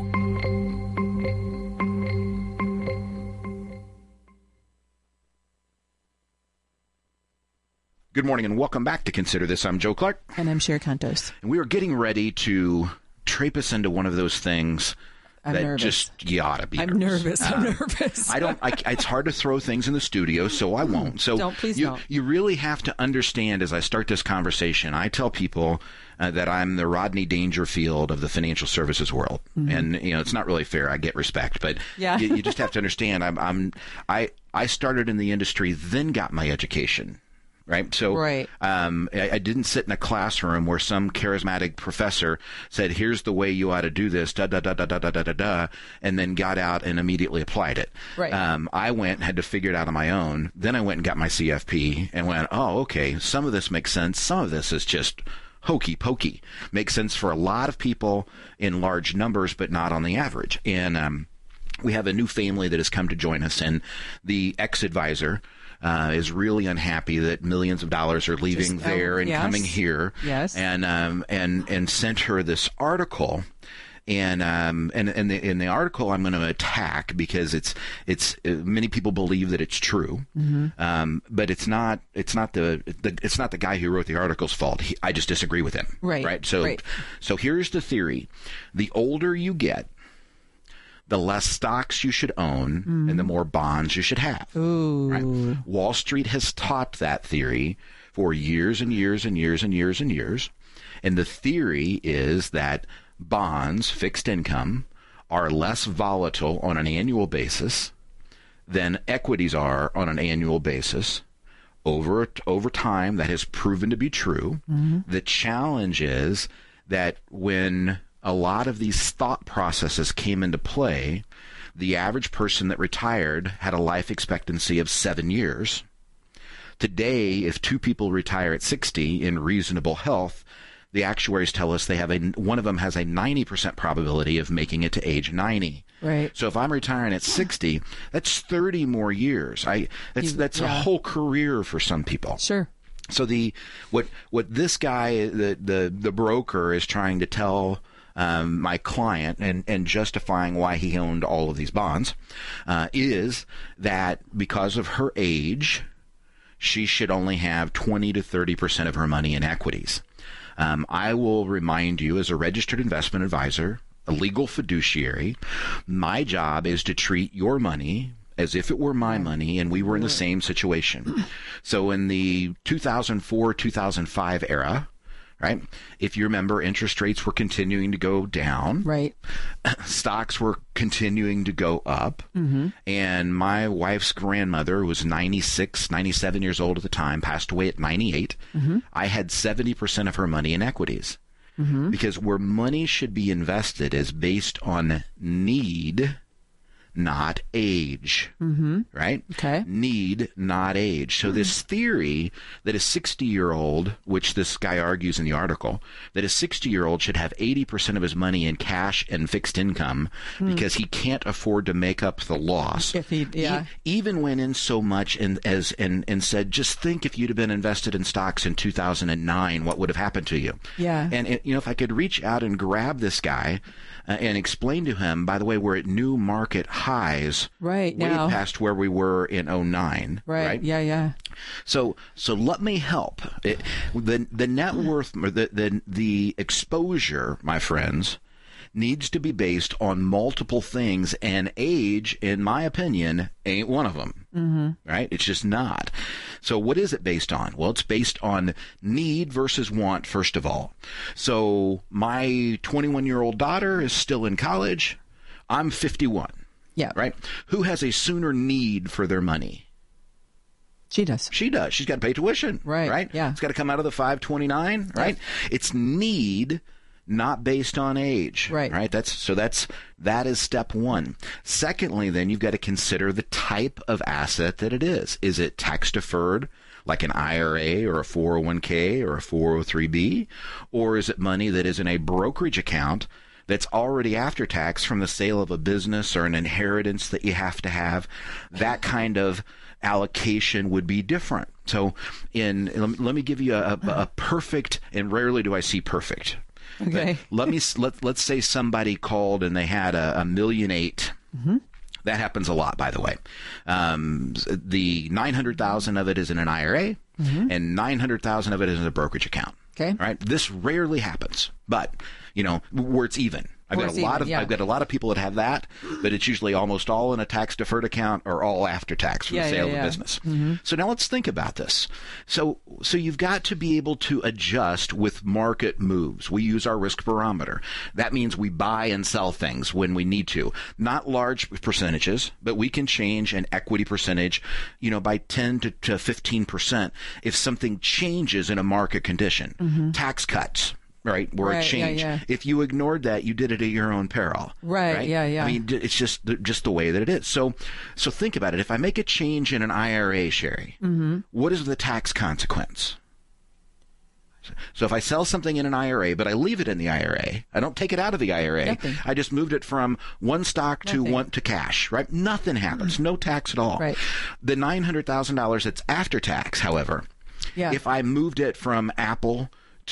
[SPEAKER 4] Good morning and welcome back to Consider This. I'm Joe Clark.
[SPEAKER 5] And I'm Sherry Contos.
[SPEAKER 4] And we are getting ready to trape us into one of those things
[SPEAKER 5] I'm
[SPEAKER 4] that
[SPEAKER 5] nervous.
[SPEAKER 4] just, you ought to be
[SPEAKER 5] I'm
[SPEAKER 4] nervous.
[SPEAKER 5] nervous. I'm uh, nervous.
[SPEAKER 4] I don't, I, it's hard to throw things in the studio, so I won't. So
[SPEAKER 5] don't, please
[SPEAKER 4] you,
[SPEAKER 5] don't.
[SPEAKER 4] You really have to understand as I start this conversation, I tell people uh, that I'm the Rodney Dangerfield of the financial services world. Mm-hmm. And, you know, it's not really fair. I get respect, but
[SPEAKER 5] yeah.
[SPEAKER 4] you, you just have to understand I'm, I'm, I, I started in the industry, then got my education. Right. So
[SPEAKER 5] right.
[SPEAKER 4] Um, I, I didn't sit in a classroom where some charismatic professor said, here's the way you ought to do this, da, da, da, da, da, da, da, da, da, and then got out and immediately applied it.
[SPEAKER 5] Right.
[SPEAKER 4] Um, I went and had to figure it out on my own. Then I went and got my C F P and went, oh, okay, some of this makes sense. Some of this is just hokey pokey. Makes sense for a lot of people in large numbers, but not on the average. And um, we have a new family that has come to join us, and the ex-advisor Uh, is really unhappy that millions of dollars are leaving
[SPEAKER 5] Just,
[SPEAKER 4] there
[SPEAKER 5] um,
[SPEAKER 4] and
[SPEAKER 5] yes.
[SPEAKER 4] coming here.
[SPEAKER 5] Yes.
[SPEAKER 4] And um, and and sent her this article, and um and and the, in the article I'm going to attack because it's it's uh, many people believe that it's true,
[SPEAKER 5] mm-hmm.
[SPEAKER 4] um, but it's not it's not the, the it's not the guy who wrote the article's fault. He, I just disagree with him.
[SPEAKER 5] Right.
[SPEAKER 4] Right. So
[SPEAKER 5] right.
[SPEAKER 4] so here's the theory: the older you get, the less stocks you should own, mm. and the more bonds you should have.
[SPEAKER 5] Ooh.
[SPEAKER 4] Right? Wall Street has taught that theory for years and years and years and years and years. And the theory is that bonds, fixed income, are less volatile on an annual basis than equities are on an annual basis. Over, over time, that has proven to be true. Mm-hmm. The challenge is that when a lot of these thought processes came into play, the average person that retired had a life expectancy of seven years. Today, if two people retire at sixty in reasonable health, the actuaries tell us they have a one of them has a ninety percent probability of making it to age ninety.
[SPEAKER 5] Right.
[SPEAKER 4] So if I'm retiring at sixty, that's thirty more years. I that's
[SPEAKER 5] You-
[SPEAKER 4] that's
[SPEAKER 5] yeah.
[SPEAKER 4] a whole career for some people.
[SPEAKER 5] Sure.
[SPEAKER 4] So the what what this guy the the the broker is trying to tell Um, my client and, and justifying why he owned all of these bonds uh, is that because of her age, she should only have twenty to thirty percent of her money in equities. Um, I will remind you, as a registered investment advisor, a legal fiduciary, my job is to treat your money as if it were my money and we were in the same situation. So in the two thousand four, two thousand five era, right? If you remember, interest rates were continuing to go down.
[SPEAKER 5] Right.
[SPEAKER 4] Stocks were continuing to go up.
[SPEAKER 5] Mm-hmm.
[SPEAKER 4] And my wife's grandmother, who was ninety-six, ninety-seven years old at the time, passed away at ninety-eight.
[SPEAKER 5] Mm-hmm.
[SPEAKER 4] I had seventy percent of her money in equities. Mm-hmm. Because where money should be invested is based on need, not age,
[SPEAKER 5] mm-hmm.
[SPEAKER 4] right?
[SPEAKER 5] Okay.
[SPEAKER 4] Need, not age. So this theory that a sixty-year-old, which this guy argues in the article, that a sixty-year-old should have eighty percent of his money in cash and fixed income mm. because he can't afford to make up the loss.
[SPEAKER 5] If he, yeah.
[SPEAKER 4] He even went in so much and as and, and said, just think if you'd have been invested in stocks in two thousand nine, what would have happened to you?
[SPEAKER 5] Yeah.
[SPEAKER 4] And, and you know, if I could reach out and grab this guy uh, and explain to him, by the way, we're at new market highs,
[SPEAKER 5] right
[SPEAKER 4] way
[SPEAKER 5] now,
[SPEAKER 4] past where we were in oh nine.
[SPEAKER 5] Right.
[SPEAKER 4] right?
[SPEAKER 5] Yeah. Yeah.
[SPEAKER 4] So, so let me help. It, the the net worth, the, the the exposure, my friends, needs to be based on multiple things, and age, in my opinion, ain't one of them.
[SPEAKER 5] Mm-hmm.
[SPEAKER 4] Right? It's just not. So what is it based on? Well, it's based on need versus want, first of all. So my twenty-one-year-old daughter is still in college. I'm fifty-one.
[SPEAKER 5] Yeah.
[SPEAKER 4] Right? Who has a sooner need for their money?
[SPEAKER 5] She does.
[SPEAKER 4] She does. She's got to pay tuition.
[SPEAKER 5] Right.
[SPEAKER 4] Right?
[SPEAKER 5] Yeah.
[SPEAKER 4] It's got to come out of the five twenty-nine, right? Yep. It's need, not based on age.
[SPEAKER 5] Right.
[SPEAKER 4] Right? That's so that's that is step one. Secondly, then you've got to consider the type of asset that it is. Is it tax deferred, like an I R A or a four oh one k or a four oh three b? Or is it money that is in a brokerage account that's already after tax from the sale of a business or an inheritance that you have to have? That kind of allocation would be different. So in let me give you a, a, a perfect, and rarely do I see perfect.
[SPEAKER 5] Okay.
[SPEAKER 4] But let me let let's say somebody called and they had a, a million eight.
[SPEAKER 5] Mm-hmm.
[SPEAKER 4] That happens a lot, by the way. Um, the nine hundred thousand of it is in an I R A, mm-hmm. and nine hundred thousand of it is in a brokerage account.
[SPEAKER 5] Okay.
[SPEAKER 4] Right. This rarely happens, but you know where it's even. I've got a lot of
[SPEAKER 5] yeah.
[SPEAKER 4] I've got a lot of people that have that, but it's usually almost all in a tax deferred account or all after tax from
[SPEAKER 5] yeah,
[SPEAKER 4] the sale
[SPEAKER 5] yeah, yeah.
[SPEAKER 4] of the business.
[SPEAKER 5] Mm-hmm.
[SPEAKER 4] So now let's think about this. So so you've got to be able to adjust with market moves. We use our risk barometer. That means we buy and sell things when we need to. Not large percentages, but we can change an equity percentage, you know, by ten to fifteen percent if something changes in a market condition.
[SPEAKER 5] Mm-hmm.
[SPEAKER 4] Tax cuts. Right, where
[SPEAKER 5] right,
[SPEAKER 4] a change.
[SPEAKER 5] Yeah, yeah.
[SPEAKER 4] If you ignored that, you did it at your own peril.
[SPEAKER 5] Right,
[SPEAKER 4] right?
[SPEAKER 5] yeah, yeah.
[SPEAKER 4] I mean, it's just just the way that it is. So, so think about it. If I make a change in an I R A, Sherry,
[SPEAKER 5] mm-hmm.
[SPEAKER 4] what is the tax consequence? So if I sell something in an I R A, but I leave it in the I R A, I don't take it out of the I R A.
[SPEAKER 5] Nothing.
[SPEAKER 4] I just moved it from one stock to
[SPEAKER 5] Nothing.
[SPEAKER 4] one to cash. Right? Nothing happens. Mm-hmm. No tax at all.
[SPEAKER 5] Right.
[SPEAKER 4] The nine hundred thousand dollars that's after tax, however,
[SPEAKER 5] yeah.
[SPEAKER 4] if I moved it from Apple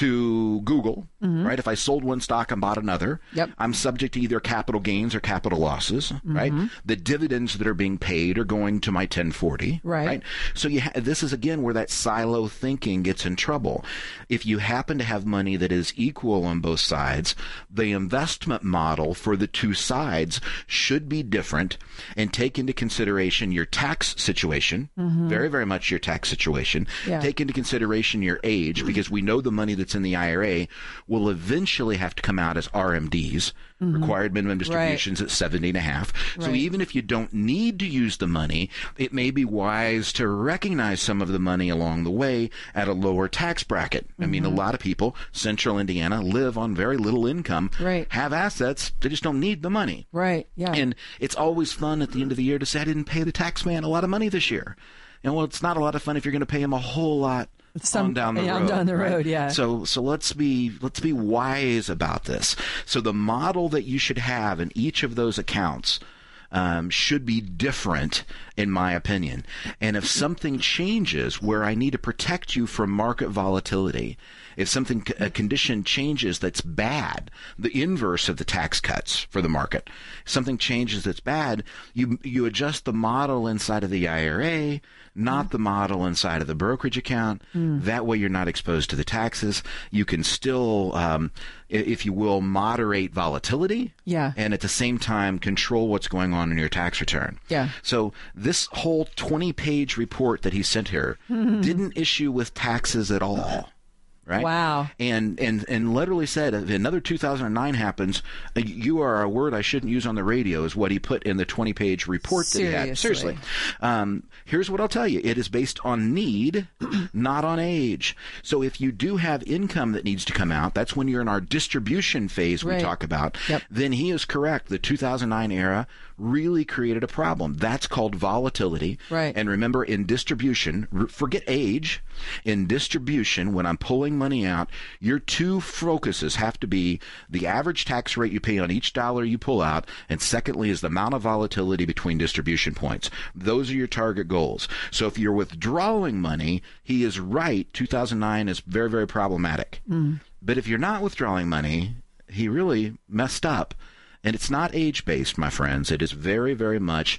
[SPEAKER 4] to Google,
[SPEAKER 5] mm-hmm.
[SPEAKER 4] right? If I sold one stock and bought another,
[SPEAKER 5] yep.
[SPEAKER 4] I'm subject to either capital gains or capital losses,
[SPEAKER 5] mm-hmm.
[SPEAKER 4] right? The dividends that are being paid are going to my ten forty,
[SPEAKER 5] right?
[SPEAKER 4] right? So you ha- this is again where that silo thinking gets in trouble. If you happen to have money that is equal on both sides, the investment model for the two sides should be different and take into consideration your tax situation,
[SPEAKER 5] mm-hmm.
[SPEAKER 4] very, very much your tax situation.
[SPEAKER 5] Yeah.
[SPEAKER 4] Take into consideration your age, because we know the money that's in the I R A will eventually have to come out as R M Ds, mm-hmm. required minimum distributions, right. at seventy and a half. Right. So even if you don't need to use the money, it may be wise to recognize some of the money along the way at a lower tax bracket. Mm-hmm. I mean, a lot of people, central Indiana, live on very little income,
[SPEAKER 5] right.
[SPEAKER 4] have assets, they just don't need the money.
[SPEAKER 5] Right, yeah.
[SPEAKER 4] And it's always fun at the end of the year to say, I didn't pay the tax man a lot of money this year. And well, it's not a lot of fun if you're going to pay him a whole lot Some, on down the
[SPEAKER 5] yeah,
[SPEAKER 4] road.
[SPEAKER 5] down the
[SPEAKER 4] right?
[SPEAKER 5] road, yeah.
[SPEAKER 4] So, so let's be let's be wise about this. So the model that you should have in each of those accounts um, should be different, in my opinion. And if something changes where I need to protect you from market volatility, if something a condition changes that's bad, the inverse of the tax cuts for the market, if something changes that's bad, you you adjust the model inside of the I R A, not mm. the model inside of the brokerage account. Mm. That way you're not exposed to the taxes. You can still, um, if you will, moderate volatility.
[SPEAKER 5] Yeah.
[SPEAKER 4] And at the same time, control what's going on in your tax return.
[SPEAKER 5] Yeah.
[SPEAKER 4] So this whole twenty-page report that he sent here mm-hmm. didn't issue with taxes at all. Right?
[SPEAKER 5] Wow.
[SPEAKER 4] And, and and literally said, if another two thousand nine happens, you are a word I shouldn't use on the radio, is what he put in the twenty-page report that
[SPEAKER 5] Seriously.
[SPEAKER 4] he had. Seriously. Um, here's what I'll tell you. It is based on need, not on age. So if you do have income that needs to come out, that's when you're in our distribution phase
[SPEAKER 5] right.
[SPEAKER 4] we talk about,
[SPEAKER 5] yep.
[SPEAKER 4] then he is correct. The two thousand nine era really created a problem. That's called volatility.
[SPEAKER 5] Right.
[SPEAKER 4] And remember, in distribution, forget age, in distribution, when I'm pulling money out, your two focuses have to be the average tax rate you pay on each dollar you pull out, and secondly is the amount of volatility between distribution points. Those are your target goals. So if you're withdrawing money, he is right, two thousand nine is very, very problematic.
[SPEAKER 5] Mm.
[SPEAKER 4] But if you're not withdrawing money, he really messed up. And it's not age-based, my friends. It is very, very much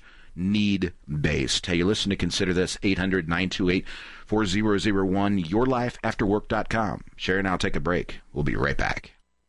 [SPEAKER 4] need-based. Hey, you listen to Consider This, eight hundred, nine two eight, four zero zero one, your life after work dot com. Sherry and I'll take a break. We'll be right back.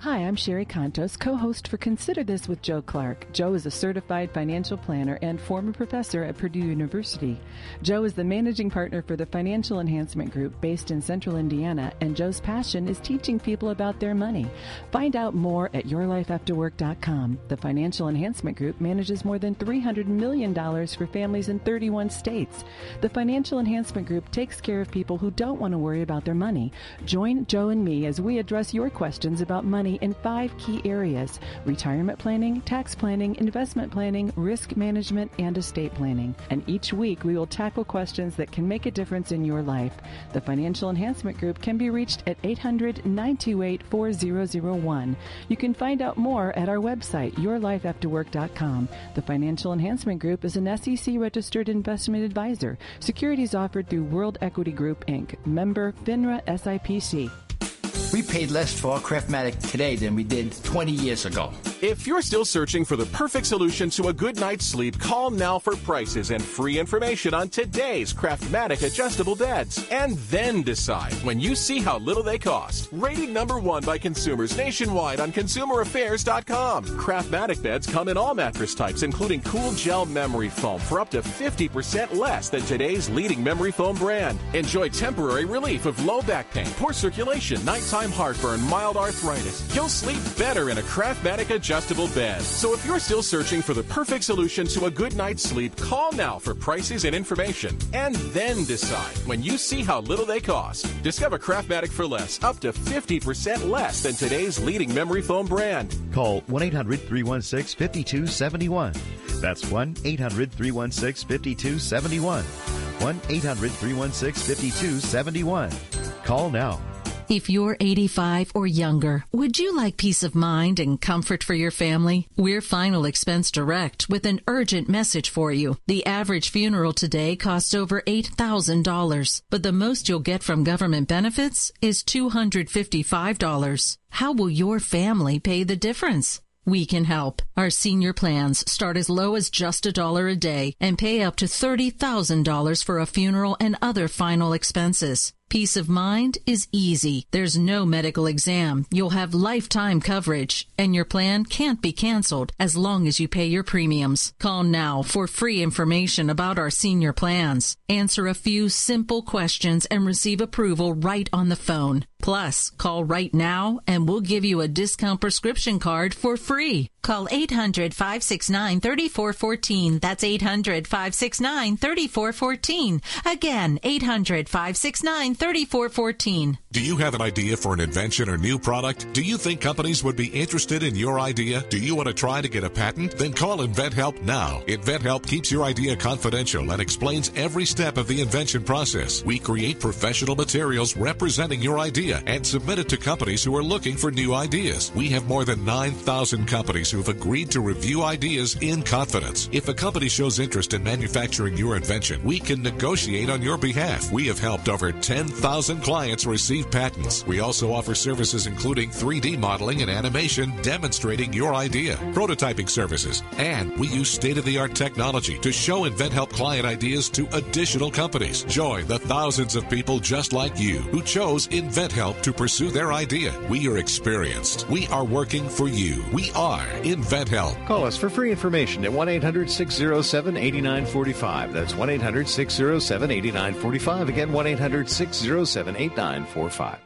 [SPEAKER 5] Hi, I'm Sherry Contos, co-host for Consider This with Joe Clark. Joe is a certified financial planner and former professor at Purdue University. Joe is the managing partner for the Financial Enhancement Group based in Central Indiana, and Joe's passion is teaching people about their money. Find out more at your life after work dot com. The Financial Enhancement Group manages more than three hundred million dollars for families in thirty-one states. The Financial Enhancement Group takes care of people who don't want to worry about their money. Join Joe and me as we address your questions about money in five key areas: retirement planning, tax planning, investment planning, risk management, and estate planning. And each week we will tackle questions that can make a difference in your life. The Financial Enhancement Group can be reached at eight hundred, nine two eight, four zero zero one. You can find out more at our website, your life after work dot com. The Financial Enhancement Group is an S E C-registered investment advisor. Securities offered through World Equity Group, Incorporated. Member FINRA S I P C.
[SPEAKER 14] We paid less for our Craftmatic today than we did twenty years ago.
[SPEAKER 7] If you're still searching for the perfect solution to a good night's sleep, call now for prices and free information on today's Craftmatic adjustable beds. And then decide when you see how little they cost. Rated number one by consumers nationwide on consumer affairs dot com. Craftmatic beds come in all mattress types, including cool gel memory foam for up to fifty percent less than today's leading memory foam brand. Enjoy temporary relief of low back pain, poor circulation, nighttime heartburn, mild arthritis. You'll sleep better in a Craftmatic adjustable bed. So if you're still searching for the perfect solution to a good night's sleep, call now for prices and information. And then decide when you see how little they cost. Discover Craftmatic for less, up to fifty percent less than today's leading memory foam brand.
[SPEAKER 15] Call one eight hundred, three one six, five two seven one. That's one eight hundred, three one six, five two seven one. one eight hundred, three one six, five two seven one. Call now.
[SPEAKER 16] If you're eighty-five or younger, would you like peace of mind and comfort for your family? We're Final Expense Direct with an urgent message for you. The average funeral today costs over eight thousand dollars, but the most you'll get from government benefits is two hundred fifty-five dollars. How will your family pay the difference? We can help. Our senior plans start as low as just a dollar a day and pay up to thirty thousand dollars for a funeral and other final expenses. Peace of mind is easy. There's no medical exam. You'll have lifetime coverage, and your plan can't be canceled as long as you pay your premiums. Call now for free information about our senior plans. Answer a few simple questions and receive approval right on the phone. Plus, call right now and we'll give you a discount prescription card for free. Call eight hundred, five six nine, three four one four. That's eight hundred, five six nine, three four one four. Again, eight hundred, five six nine, three four one four.
[SPEAKER 7] Do you have an idea for an invention or new product? Do you think companies would be interested in your idea? Do you want to try to get a patent? Then call InventHelp now. InventHelp keeps your idea confidential and explains every step of the invention process. We create professional materials representing your idea and submit it to companies who are looking for new ideas. We have more than nine thousand companies who have agreed to review ideas in confidence. If a company shows interest in manufacturing your invention, we can negotiate on your behalf. We have helped over ten thousand clients receive patents. We also offer services including three D modeling and animation demonstrating your idea, prototyping services, and we use state-of-the-art technology to show InventHelp client ideas to additional companies. Join the thousands of people just like you who chose InventHelp to pursue their idea. We are experienced. We are working for you. We are InventHelp.
[SPEAKER 17] Call us for free information at one eight hundred, six oh seven, eight nine four five. That's one eight hundred, six oh seven, eight nine four five. Again, one eight hundred, six oh seven, eight nine four five.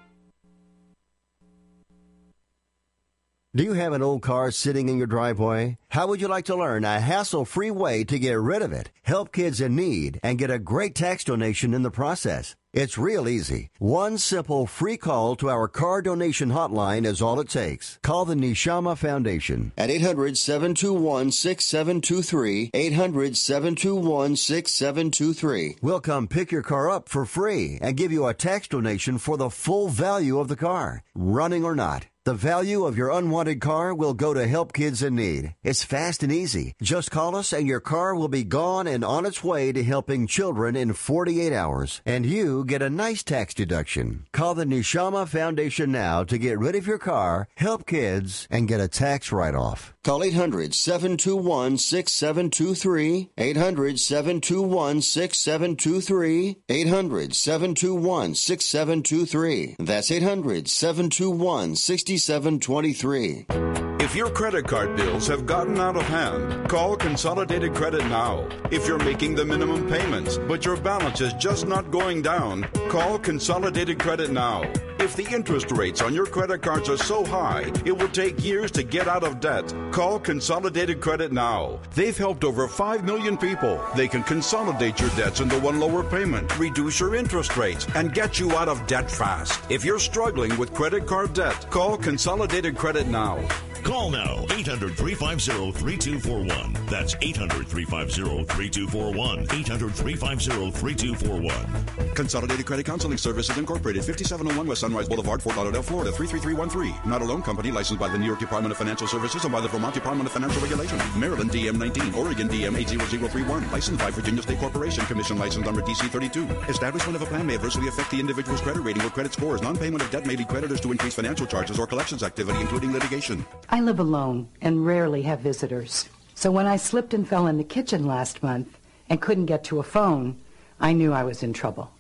[SPEAKER 3] Do you have an old car sitting in your driveway? How would you like to learn a hassle-free way to get rid of it, help kids in need, and get a great tax donation in the process? It's real easy. One simple free call to our car donation hotline is all it takes. Call the Neshama Foundation at eight hundred, seven two one, six seven two three, eight hundred, seven two one, six seven two three. We'll come pick your car up for free and give you a tax donation for the full value of the car, running or not. The value of your unwanted car will go to help kids in need. It's is fast and easy. Just call us and your car will be gone and on its way to helping children in forty-eight hours. And you get a nice tax deduction. Call the Neshama Foundation now to get rid of your car, help kids, and get a tax write-off. Call eight hundred, seven two one, six seven two three, eight hundred, seven two one, six seven two three, eight hundred, seven two one, six seven two three. That's eight hundred, seven two one, six seven two three.
[SPEAKER 18] If your credit card bills have gotten out of hand, call Consolidated Credit now. If you're making the minimum payments, but your balance is just not going down, call Consolidated Credit now. If the interest rates on your credit cards are so high, it will take years to get out of debt. Call Consolidated Credit now. They've helped over five million people. They can consolidate your debts into one lower payment, reduce your interest rates, and get you out of debt fast. If you're struggling with credit card debt, call Consolidated Credit now.
[SPEAKER 19] Call now, eight hundred, three five zero, three two four one. That's eight hundred, three five zero, three two four one. eight hundred, three five zero, three two four one.
[SPEAKER 18] Consolidated Credit Counseling Services Incorporated, fifty-seven oh one West Sunrise Boulevard, Fort Lauderdale, Florida, three three three one three. Not a loan company licensed by the New York Department of Financial Services and by the Vermont Department of Financial Regulation. Maryland D M nineteen, Oregon D M eight zero zero three one. Licensed by Virginia State Corporation, Commission license number D C thirty-two. Establishment of a plan may adversely affect the individual's credit rating or credit scores. Non-payment of debt may lead creditors to increase financial charges or collections activity, including litigation.
[SPEAKER 20] I live alone and rarely have visitors. So when I slipped and fell in the kitchen last month and couldn't get to a phone, I knew I was in trouble.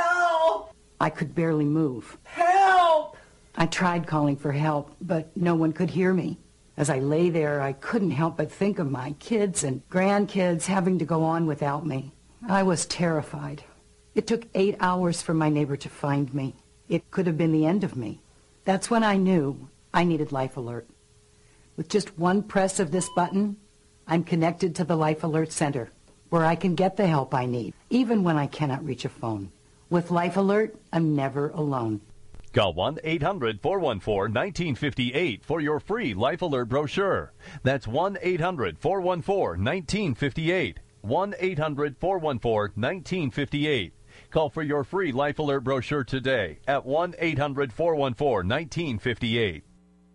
[SPEAKER 21] Help!
[SPEAKER 20] I could barely move.
[SPEAKER 21] Help!
[SPEAKER 20] I tried calling for help, but no one could hear me. As I lay there, I couldn't help but think of my kids and grandkids having to go on without me. I was terrified. It took eight hours for my neighbor to find me. It could have been the end of me. That's when I knew I needed Life Alert. With just one press of this button, I'm connected to the Life Alert Center, where I can get the help I need, even when I cannot reach a phone. With Life Alert, I'm never alone.
[SPEAKER 13] Call one eight hundred, four one four, one nine five eight for your free Life Alert brochure. That's one eight hundred, four one four, one nine five eight. one eight hundred, four one four, one nine five eight. Call for your free Life Alert brochure today at one eight hundred, four one four, one nine five eight.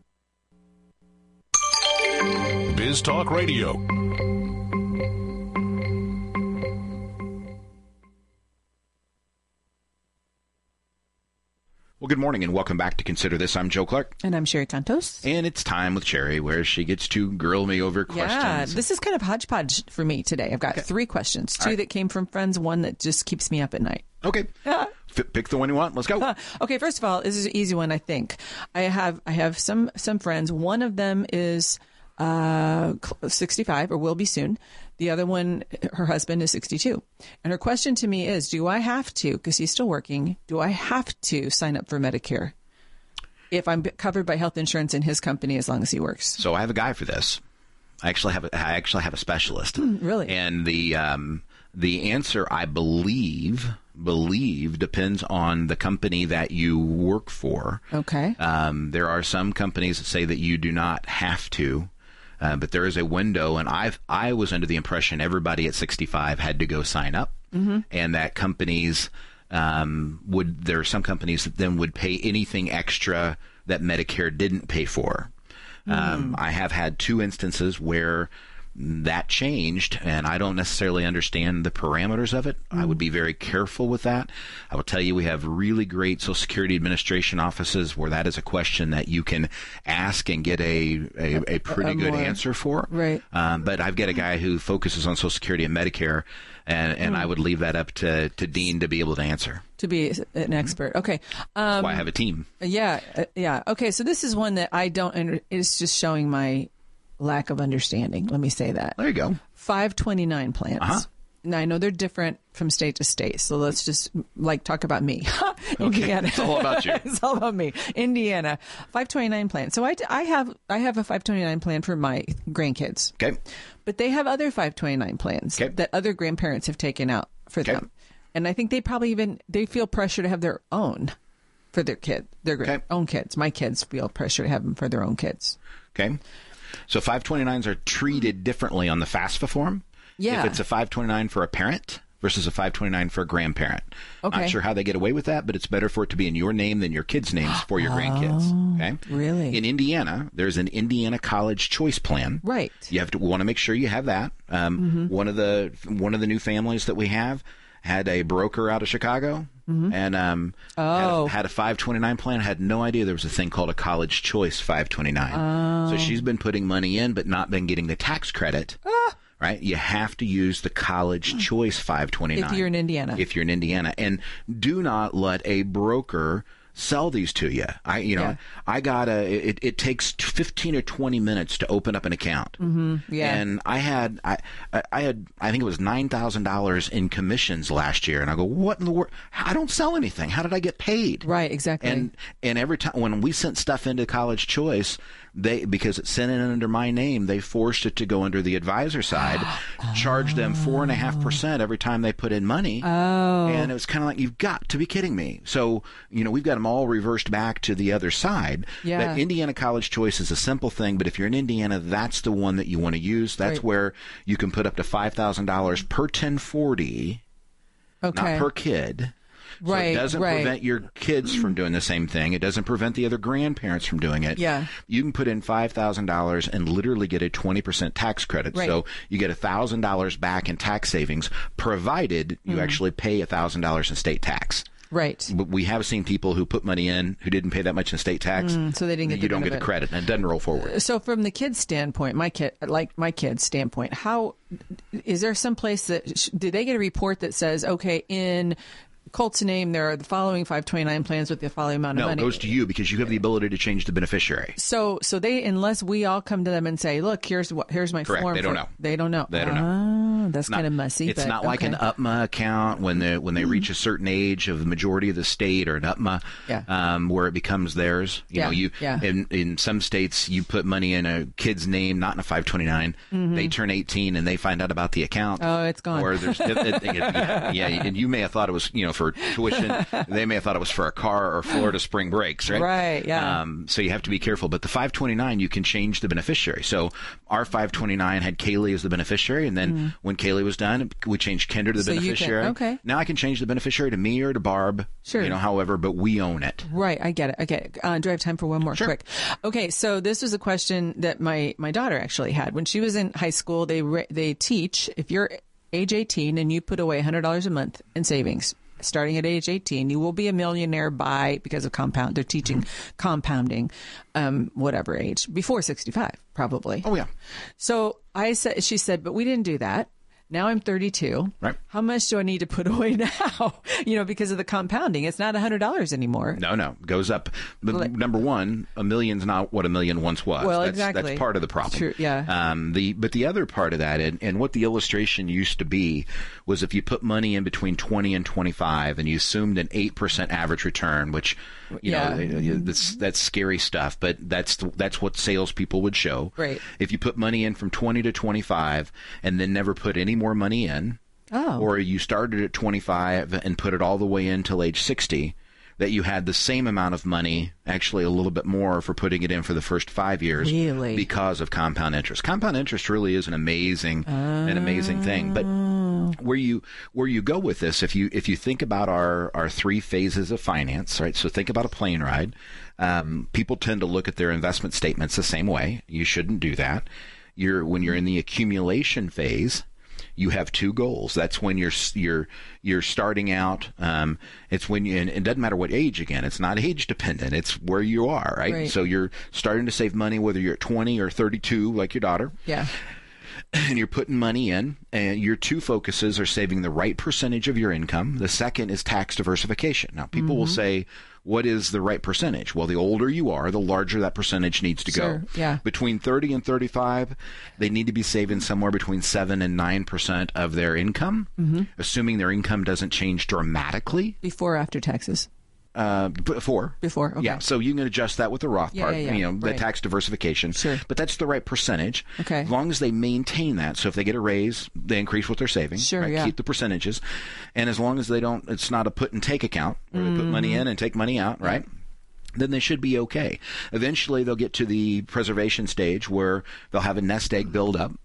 [SPEAKER 7] Biz Talk Radio.
[SPEAKER 4] Well, good morning and welcome back to Consider This. I'm Joe Clark.
[SPEAKER 22] And I'm Sherry Cantos.
[SPEAKER 4] And it's time with Sherry where she gets to grill me over questions.
[SPEAKER 22] Yeah, this is kind of hodgepodge for me today. I've got okay. three questions, two right. that came from friends, one that just keeps me up at night.
[SPEAKER 4] Okay. Uh, F- pick the one you want. Let's go. Uh,
[SPEAKER 22] okay, first of all, this is an easy one, I think. I have I have some, some friends. One of them is uh, sixty-five or will be soon. The other one, her husband is sixty-two. And her question to me is, do I have to, because he's still working, do I have to sign up for Medicare if I'm covered by health insurance in his company as long as he works?
[SPEAKER 4] So I have a guy for this. I actually have a, I actually have a specialist.
[SPEAKER 22] Mm, really?
[SPEAKER 4] And the um, the answer, I believe, believe depends on the company that you work for.
[SPEAKER 22] Okay.
[SPEAKER 4] Um, there are some companies that say that you do not have to. Uh, but there is a window, and I've I was under the impression everybody at sixty-five had to go sign up,
[SPEAKER 22] mm-hmm.
[SPEAKER 4] and that companies um, would. There are some companies that then would pay anything extra that Medicare didn't pay for. Mm. Um, I have had two instances where that changed, and I don't necessarily understand the parameters of it. Mm. I would be very careful with that. I will tell you, we have really great Social Security Administration offices where that is a question that you can ask and get a a, a pretty a, a good more, answer for.
[SPEAKER 22] Right.
[SPEAKER 4] Um, but I've got a guy who focuses on Social Security and Medicare, and, and mm. I would leave that up to, to Dean to be able to answer.
[SPEAKER 22] To be an expert. Okay. Um,
[SPEAKER 4] That's why I have a team.
[SPEAKER 22] Yeah. Uh, yeah. Okay. So this is one that I don't, it's just showing my lack of understanding. Let me say that.
[SPEAKER 4] There you go.
[SPEAKER 22] five twenty-nine plans.
[SPEAKER 4] Uh-huh.
[SPEAKER 22] Now, I know they're different from state to state, so let's just, like, talk about me. Indiana.
[SPEAKER 4] Okay. It's all about you.
[SPEAKER 22] It's all about me. Indiana. five twenty-nine plan. So I, I, have, I have a five twenty-nine plan for my grandkids.
[SPEAKER 4] Okay.
[SPEAKER 22] But they have other five twenty-nine plans
[SPEAKER 4] okay.
[SPEAKER 22] that other grandparents have taken out for okay. them. And I think they probably even, they feel pressure to have their own for their kid, their okay. own kids. My kids feel pressure to have them for their own kids.
[SPEAKER 4] Okay. So five twenty-nines are treated differently on the FAFSA form.
[SPEAKER 22] Yeah.
[SPEAKER 4] If it's a five twenty-nine for a parent versus a five twenty-nine for a grandparent.
[SPEAKER 22] Okay.
[SPEAKER 4] Not sure how they get away with that, but it's better for it to be in your name than your kids' names for your grandkids. Okay.
[SPEAKER 22] Really?
[SPEAKER 4] In Indiana, there's an Indiana College Choice Plan.
[SPEAKER 22] Right.
[SPEAKER 4] You have to want to make sure you have that. Um,
[SPEAKER 22] Mm-hmm.
[SPEAKER 4] One of the one of the new families that we have had a broker out of Chicago.
[SPEAKER 22] Mhm.
[SPEAKER 4] And um,
[SPEAKER 22] Oh.
[SPEAKER 4] had, a, had a five twenty-nine plan. Had no idea there was a thing called a College Choice five twenty-nine.
[SPEAKER 22] Oh.
[SPEAKER 4] So she's been putting money in, but not been getting the tax credit.
[SPEAKER 22] Ah.
[SPEAKER 4] Right? You have to use the College Choice five twenty-nine
[SPEAKER 22] If you're in Indiana.
[SPEAKER 4] If you're in Indiana, and do not let a broker sell these to you. I, you know,
[SPEAKER 22] Yeah.
[SPEAKER 4] I got a. It, it takes fifteen or twenty minutes to open up an account.
[SPEAKER 22] Mm-hmm. Yeah.
[SPEAKER 4] And I had, I, I had, I think it was nine thousand dollars in commissions last year. And I go, what in the world? I don't sell anything. How did I get paid?
[SPEAKER 22] Right. Exactly.
[SPEAKER 4] And and every time when we sent stuff into College Choice, they because it's sent in under my name, they forced it to go under the advisor side, charged them four and a half percent every time they put in money.
[SPEAKER 22] Oh.
[SPEAKER 4] And it was kind of like, you've got to be kidding me. So, you know, we've got them all reversed back to the other side.
[SPEAKER 22] Yeah.
[SPEAKER 4] That Indiana College Choice is a simple thing, but if you're in Indiana, that's the one that you want to use. That's
[SPEAKER 22] Right.
[SPEAKER 4] where you can put up to five thousand dollars per ten forty,
[SPEAKER 22] Okay.
[SPEAKER 4] not per kid. So
[SPEAKER 22] Right,
[SPEAKER 4] it doesn't
[SPEAKER 22] right.
[SPEAKER 4] prevent your kids from doing the same thing. It doesn't prevent the other grandparents from doing it.
[SPEAKER 22] Yeah.
[SPEAKER 4] You can put in five thousand dollars and literally get a twenty percent tax credit.
[SPEAKER 22] Right.
[SPEAKER 4] So you get one thousand dollars back in tax savings, provided you
[SPEAKER 22] Mhm.
[SPEAKER 4] actually pay one thousand dollars in state tax.
[SPEAKER 22] Right.
[SPEAKER 4] But we have seen people who put money in who didn't pay that much in state tax.
[SPEAKER 22] Mm, so they didn't get
[SPEAKER 4] You
[SPEAKER 22] the
[SPEAKER 4] don't get the
[SPEAKER 22] benefit.
[SPEAKER 4] credit, and it doesn't roll forward.
[SPEAKER 22] So from the kid's standpoint, my kid, like my kid's standpoint, how is there some place that sh- did they get a report that says, okay, in Colt's name, there are the following five twenty-nine plans with the following amount of
[SPEAKER 4] No, it
[SPEAKER 22] money?
[SPEAKER 4] goes to you because you have the ability to change the beneficiary.
[SPEAKER 22] So, so they, unless we all come to them and say, "Look, here's what, here's my
[SPEAKER 4] Correct.
[SPEAKER 22] form."
[SPEAKER 4] They don't
[SPEAKER 22] for-"
[SPEAKER 4] know.
[SPEAKER 22] They don't know.
[SPEAKER 4] They don't know.
[SPEAKER 22] Ah, that's
[SPEAKER 4] Not-
[SPEAKER 22] kind of messy.
[SPEAKER 4] It's
[SPEAKER 22] but
[SPEAKER 4] not like
[SPEAKER 22] okay.
[SPEAKER 4] an U P M A account when they when they reach a certain age of the majority of the state, or an U P M A,
[SPEAKER 22] Yeah.
[SPEAKER 4] um, where it becomes theirs. You
[SPEAKER 22] Yeah,
[SPEAKER 4] know, you
[SPEAKER 22] yeah.
[SPEAKER 4] in in some states you put money in a kid's name, not in a five twenty-nine.
[SPEAKER 22] Mhm.
[SPEAKER 4] They turn eighteen and they find out about the account.
[SPEAKER 22] Oh, it's gone.
[SPEAKER 4] Or there's it, it, it, yeah, yeah, and you may have thought it was you know for tuition. They may have thought it was for a car or Florida spring breaks, right?
[SPEAKER 22] Right, yeah.
[SPEAKER 4] Um, so you have to be careful. But the five twenty-nine, you can change the beneficiary. So our five twenty-nine had Kaylee as the beneficiary, and then
[SPEAKER 22] Mhm.
[SPEAKER 4] when Kaylee was done, we changed Kendra to the
[SPEAKER 22] So you can-
[SPEAKER 4] beneficiary.
[SPEAKER 22] okay.
[SPEAKER 4] Now I can change the beneficiary to me or to Barb.
[SPEAKER 22] Sure.
[SPEAKER 4] You know, however, but we own it.
[SPEAKER 22] Right, I get it. Okay, uh, do I have time for one more quick? Okay, so this was a question that my my daughter actually had when she was in high school. They re- they teach if you're age eighteen and you put away one hundred dollars a month in savings. Starting at age eighteen, you will be a millionaire by because of compound. They're teaching compounding, um, whatever age before sixty-five, probably.
[SPEAKER 4] Oh yeah.
[SPEAKER 22] So I said, she said, but we didn't do that. Now I'm thirty-two.
[SPEAKER 4] Right.
[SPEAKER 22] How much do I need to put away now? You know, because of the compounding, it's not one hundred dollars anymore.
[SPEAKER 4] No, no, goes up. But
[SPEAKER 22] Like-
[SPEAKER 4] number one, a million's not what a million once was.
[SPEAKER 22] Well,
[SPEAKER 4] that's,
[SPEAKER 22] exactly.
[SPEAKER 4] That's part of the problem.
[SPEAKER 22] True, yeah.
[SPEAKER 4] Um, the but the other part of that, and, and what the illustration used to be, was if you put money in between twenty and twenty-five, and you assumed an eight percent average return, which you
[SPEAKER 22] Yeah.
[SPEAKER 4] know that's that's scary stuff, but that's the, that's what salespeople would show.
[SPEAKER 22] Right.
[SPEAKER 4] If you put money in from twenty to twenty-five, and then never put any more money in.
[SPEAKER 22] Oh.
[SPEAKER 4] Or you started at twenty-five and put it all the way in till age sixty, that you had the same amount of money, actually a little bit more for putting it in for the first five years
[SPEAKER 22] Really?
[SPEAKER 4] because of compound interest. Compound interest really is an amazing an amazing thing. But where you where you go with this, if you if you think about our, our three phases of finance, right? So think about a plane ride. Um, people tend to look at their investment statements the same way. You shouldn't do that. You're when you're in the accumulation phase, you have two goals. That's when you're you're you're starting out. Um, it's when you, and it doesn't matter what age. Again, it's not age dependent. It's where you are, right?
[SPEAKER 22] Right.
[SPEAKER 4] So you're starting to save money, whether you're at twenty or thirty-two, like your daughter,
[SPEAKER 22] Yeah.
[SPEAKER 4] and you're putting money in. And your two focuses are saving the right percentage of your income. The second is tax diversification. Now, people will
[SPEAKER 22] Mhm.
[SPEAKER 4] say, what is the right percentage? Well, the older you are, the larger that percentage needs to
[SPEAKER 22] Sure,
[SPEAKER 4] go.
[SPEAKER 22] yeah.
[SPEAKER 4] Between thirty and thirty-five, they need to be saving somewhere between seven and nine percent of their income,
[SPEAKER 22] Mhm.
[SPEAKER 4] assuming their income doesn't change dramatically.
[SPEAKER 22] Before or after taxes?
[SPEAKER 4] Uh, before.
[SPEAKER 22] Before, okay.
[SPEAKER 4] Yeah, so you can adjust that with the Roth
[SPEAKER 22] Yeah,
[SPEAKER 4] part,
[SPEAKER 22] yeah, yeah.
[SPEAKER 4] you know, the
[SPEAKER 22] Right.
[SPEAKER 4] tax diversification.
[SPEAKER 22] Sure.
[SPEAKER 4] But that's the right percentage.
[SPEAKER 22] Okay.
[SPEAKER 4] As long as they maintain that. So if they get a raise, they increase what they're saving.
[SPEAKER 22] Sure,
[SPEAKER 4] right?
[SPEAKER 22] yeah.
[SPEAKER 4] Keep the percentages. And as long as they don't, it's not a put and take account where they put money
[SPEAKER 22] Mhm.
[SPEAKER 4] in and take money out, right? Then they should be okay. Eventually, they'll get to the preservation stage where they'll have a nest egg build up.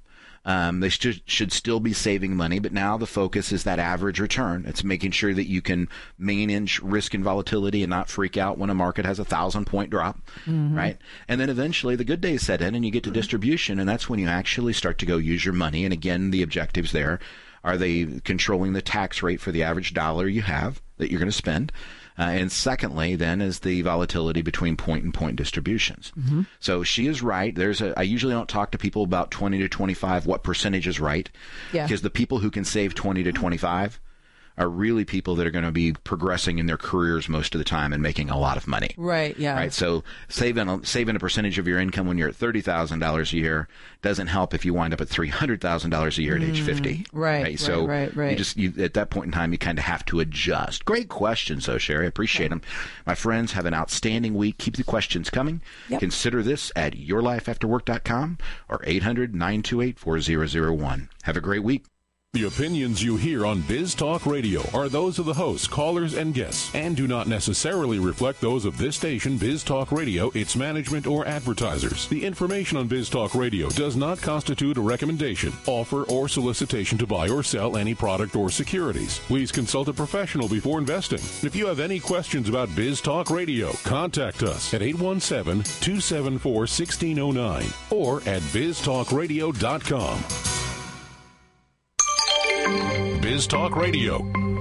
[SPEAKER 4] Um, they should, should still be saving money, but now the focus is that average return. It's making sure that you can manage risk and volatility and not freak out when a market has a thousand point drop, mm-hmm. right? And then eventually the good days set in and you get to distribution, and that's when you actually start to go use your money. And again, the objectives there, are they controlling the tax rate for the average dollar you have that you're going to spend? Uh, and secondly, then, is the volatility between point and point distributions. Mm-hmm. So she is right. There's a. I usually don't talk to people about twenty to twenty-five. What percentage is right? Yeah. Because the people who can save twenty to twenty-five are really people that are going to be progressing in their careers most of the time and making a lot of money.
[SPEAKER 22] Right. Yeah.
[SPEAKER 4] Right. So saving a, saving a percentage of your income when you're at thirty thousand dollars a year doesn't help if you wind up at three hundred thousand dollars a year at mm, age fifty.
[SPEAKER 22] Right. Right.
[SPEAKER 4] So
[SPEAKER 22] right, right.
[SPEAKER 4] you just you, at that point in time you kind of have to adjust. Great questions, though, Sherry. I appreciate them. My friends, have an outstanding week. Keep the questions coming. Yep. Consider this at your life after work dot com or eight hundred, nine two eight, four zero zero one. Have a great week.
[SPEAKER 7] The opinions you hear on Biz Talk Radio are those of the hosts, callers, and guests, and do not necessarily reflect those of this station, Biz Talk Radio, its management, or advertisers. The information on Biz Talk Radio does not constitute a recommendation, offer, or solicitation to buy or sell any product or securities. Please consult a professional before investing. If you have any questions about Biz Talk Radio, contact us at eight one seven, two seven four, one six zero nine or at biz talk radio dot com. Biz Talk Radio.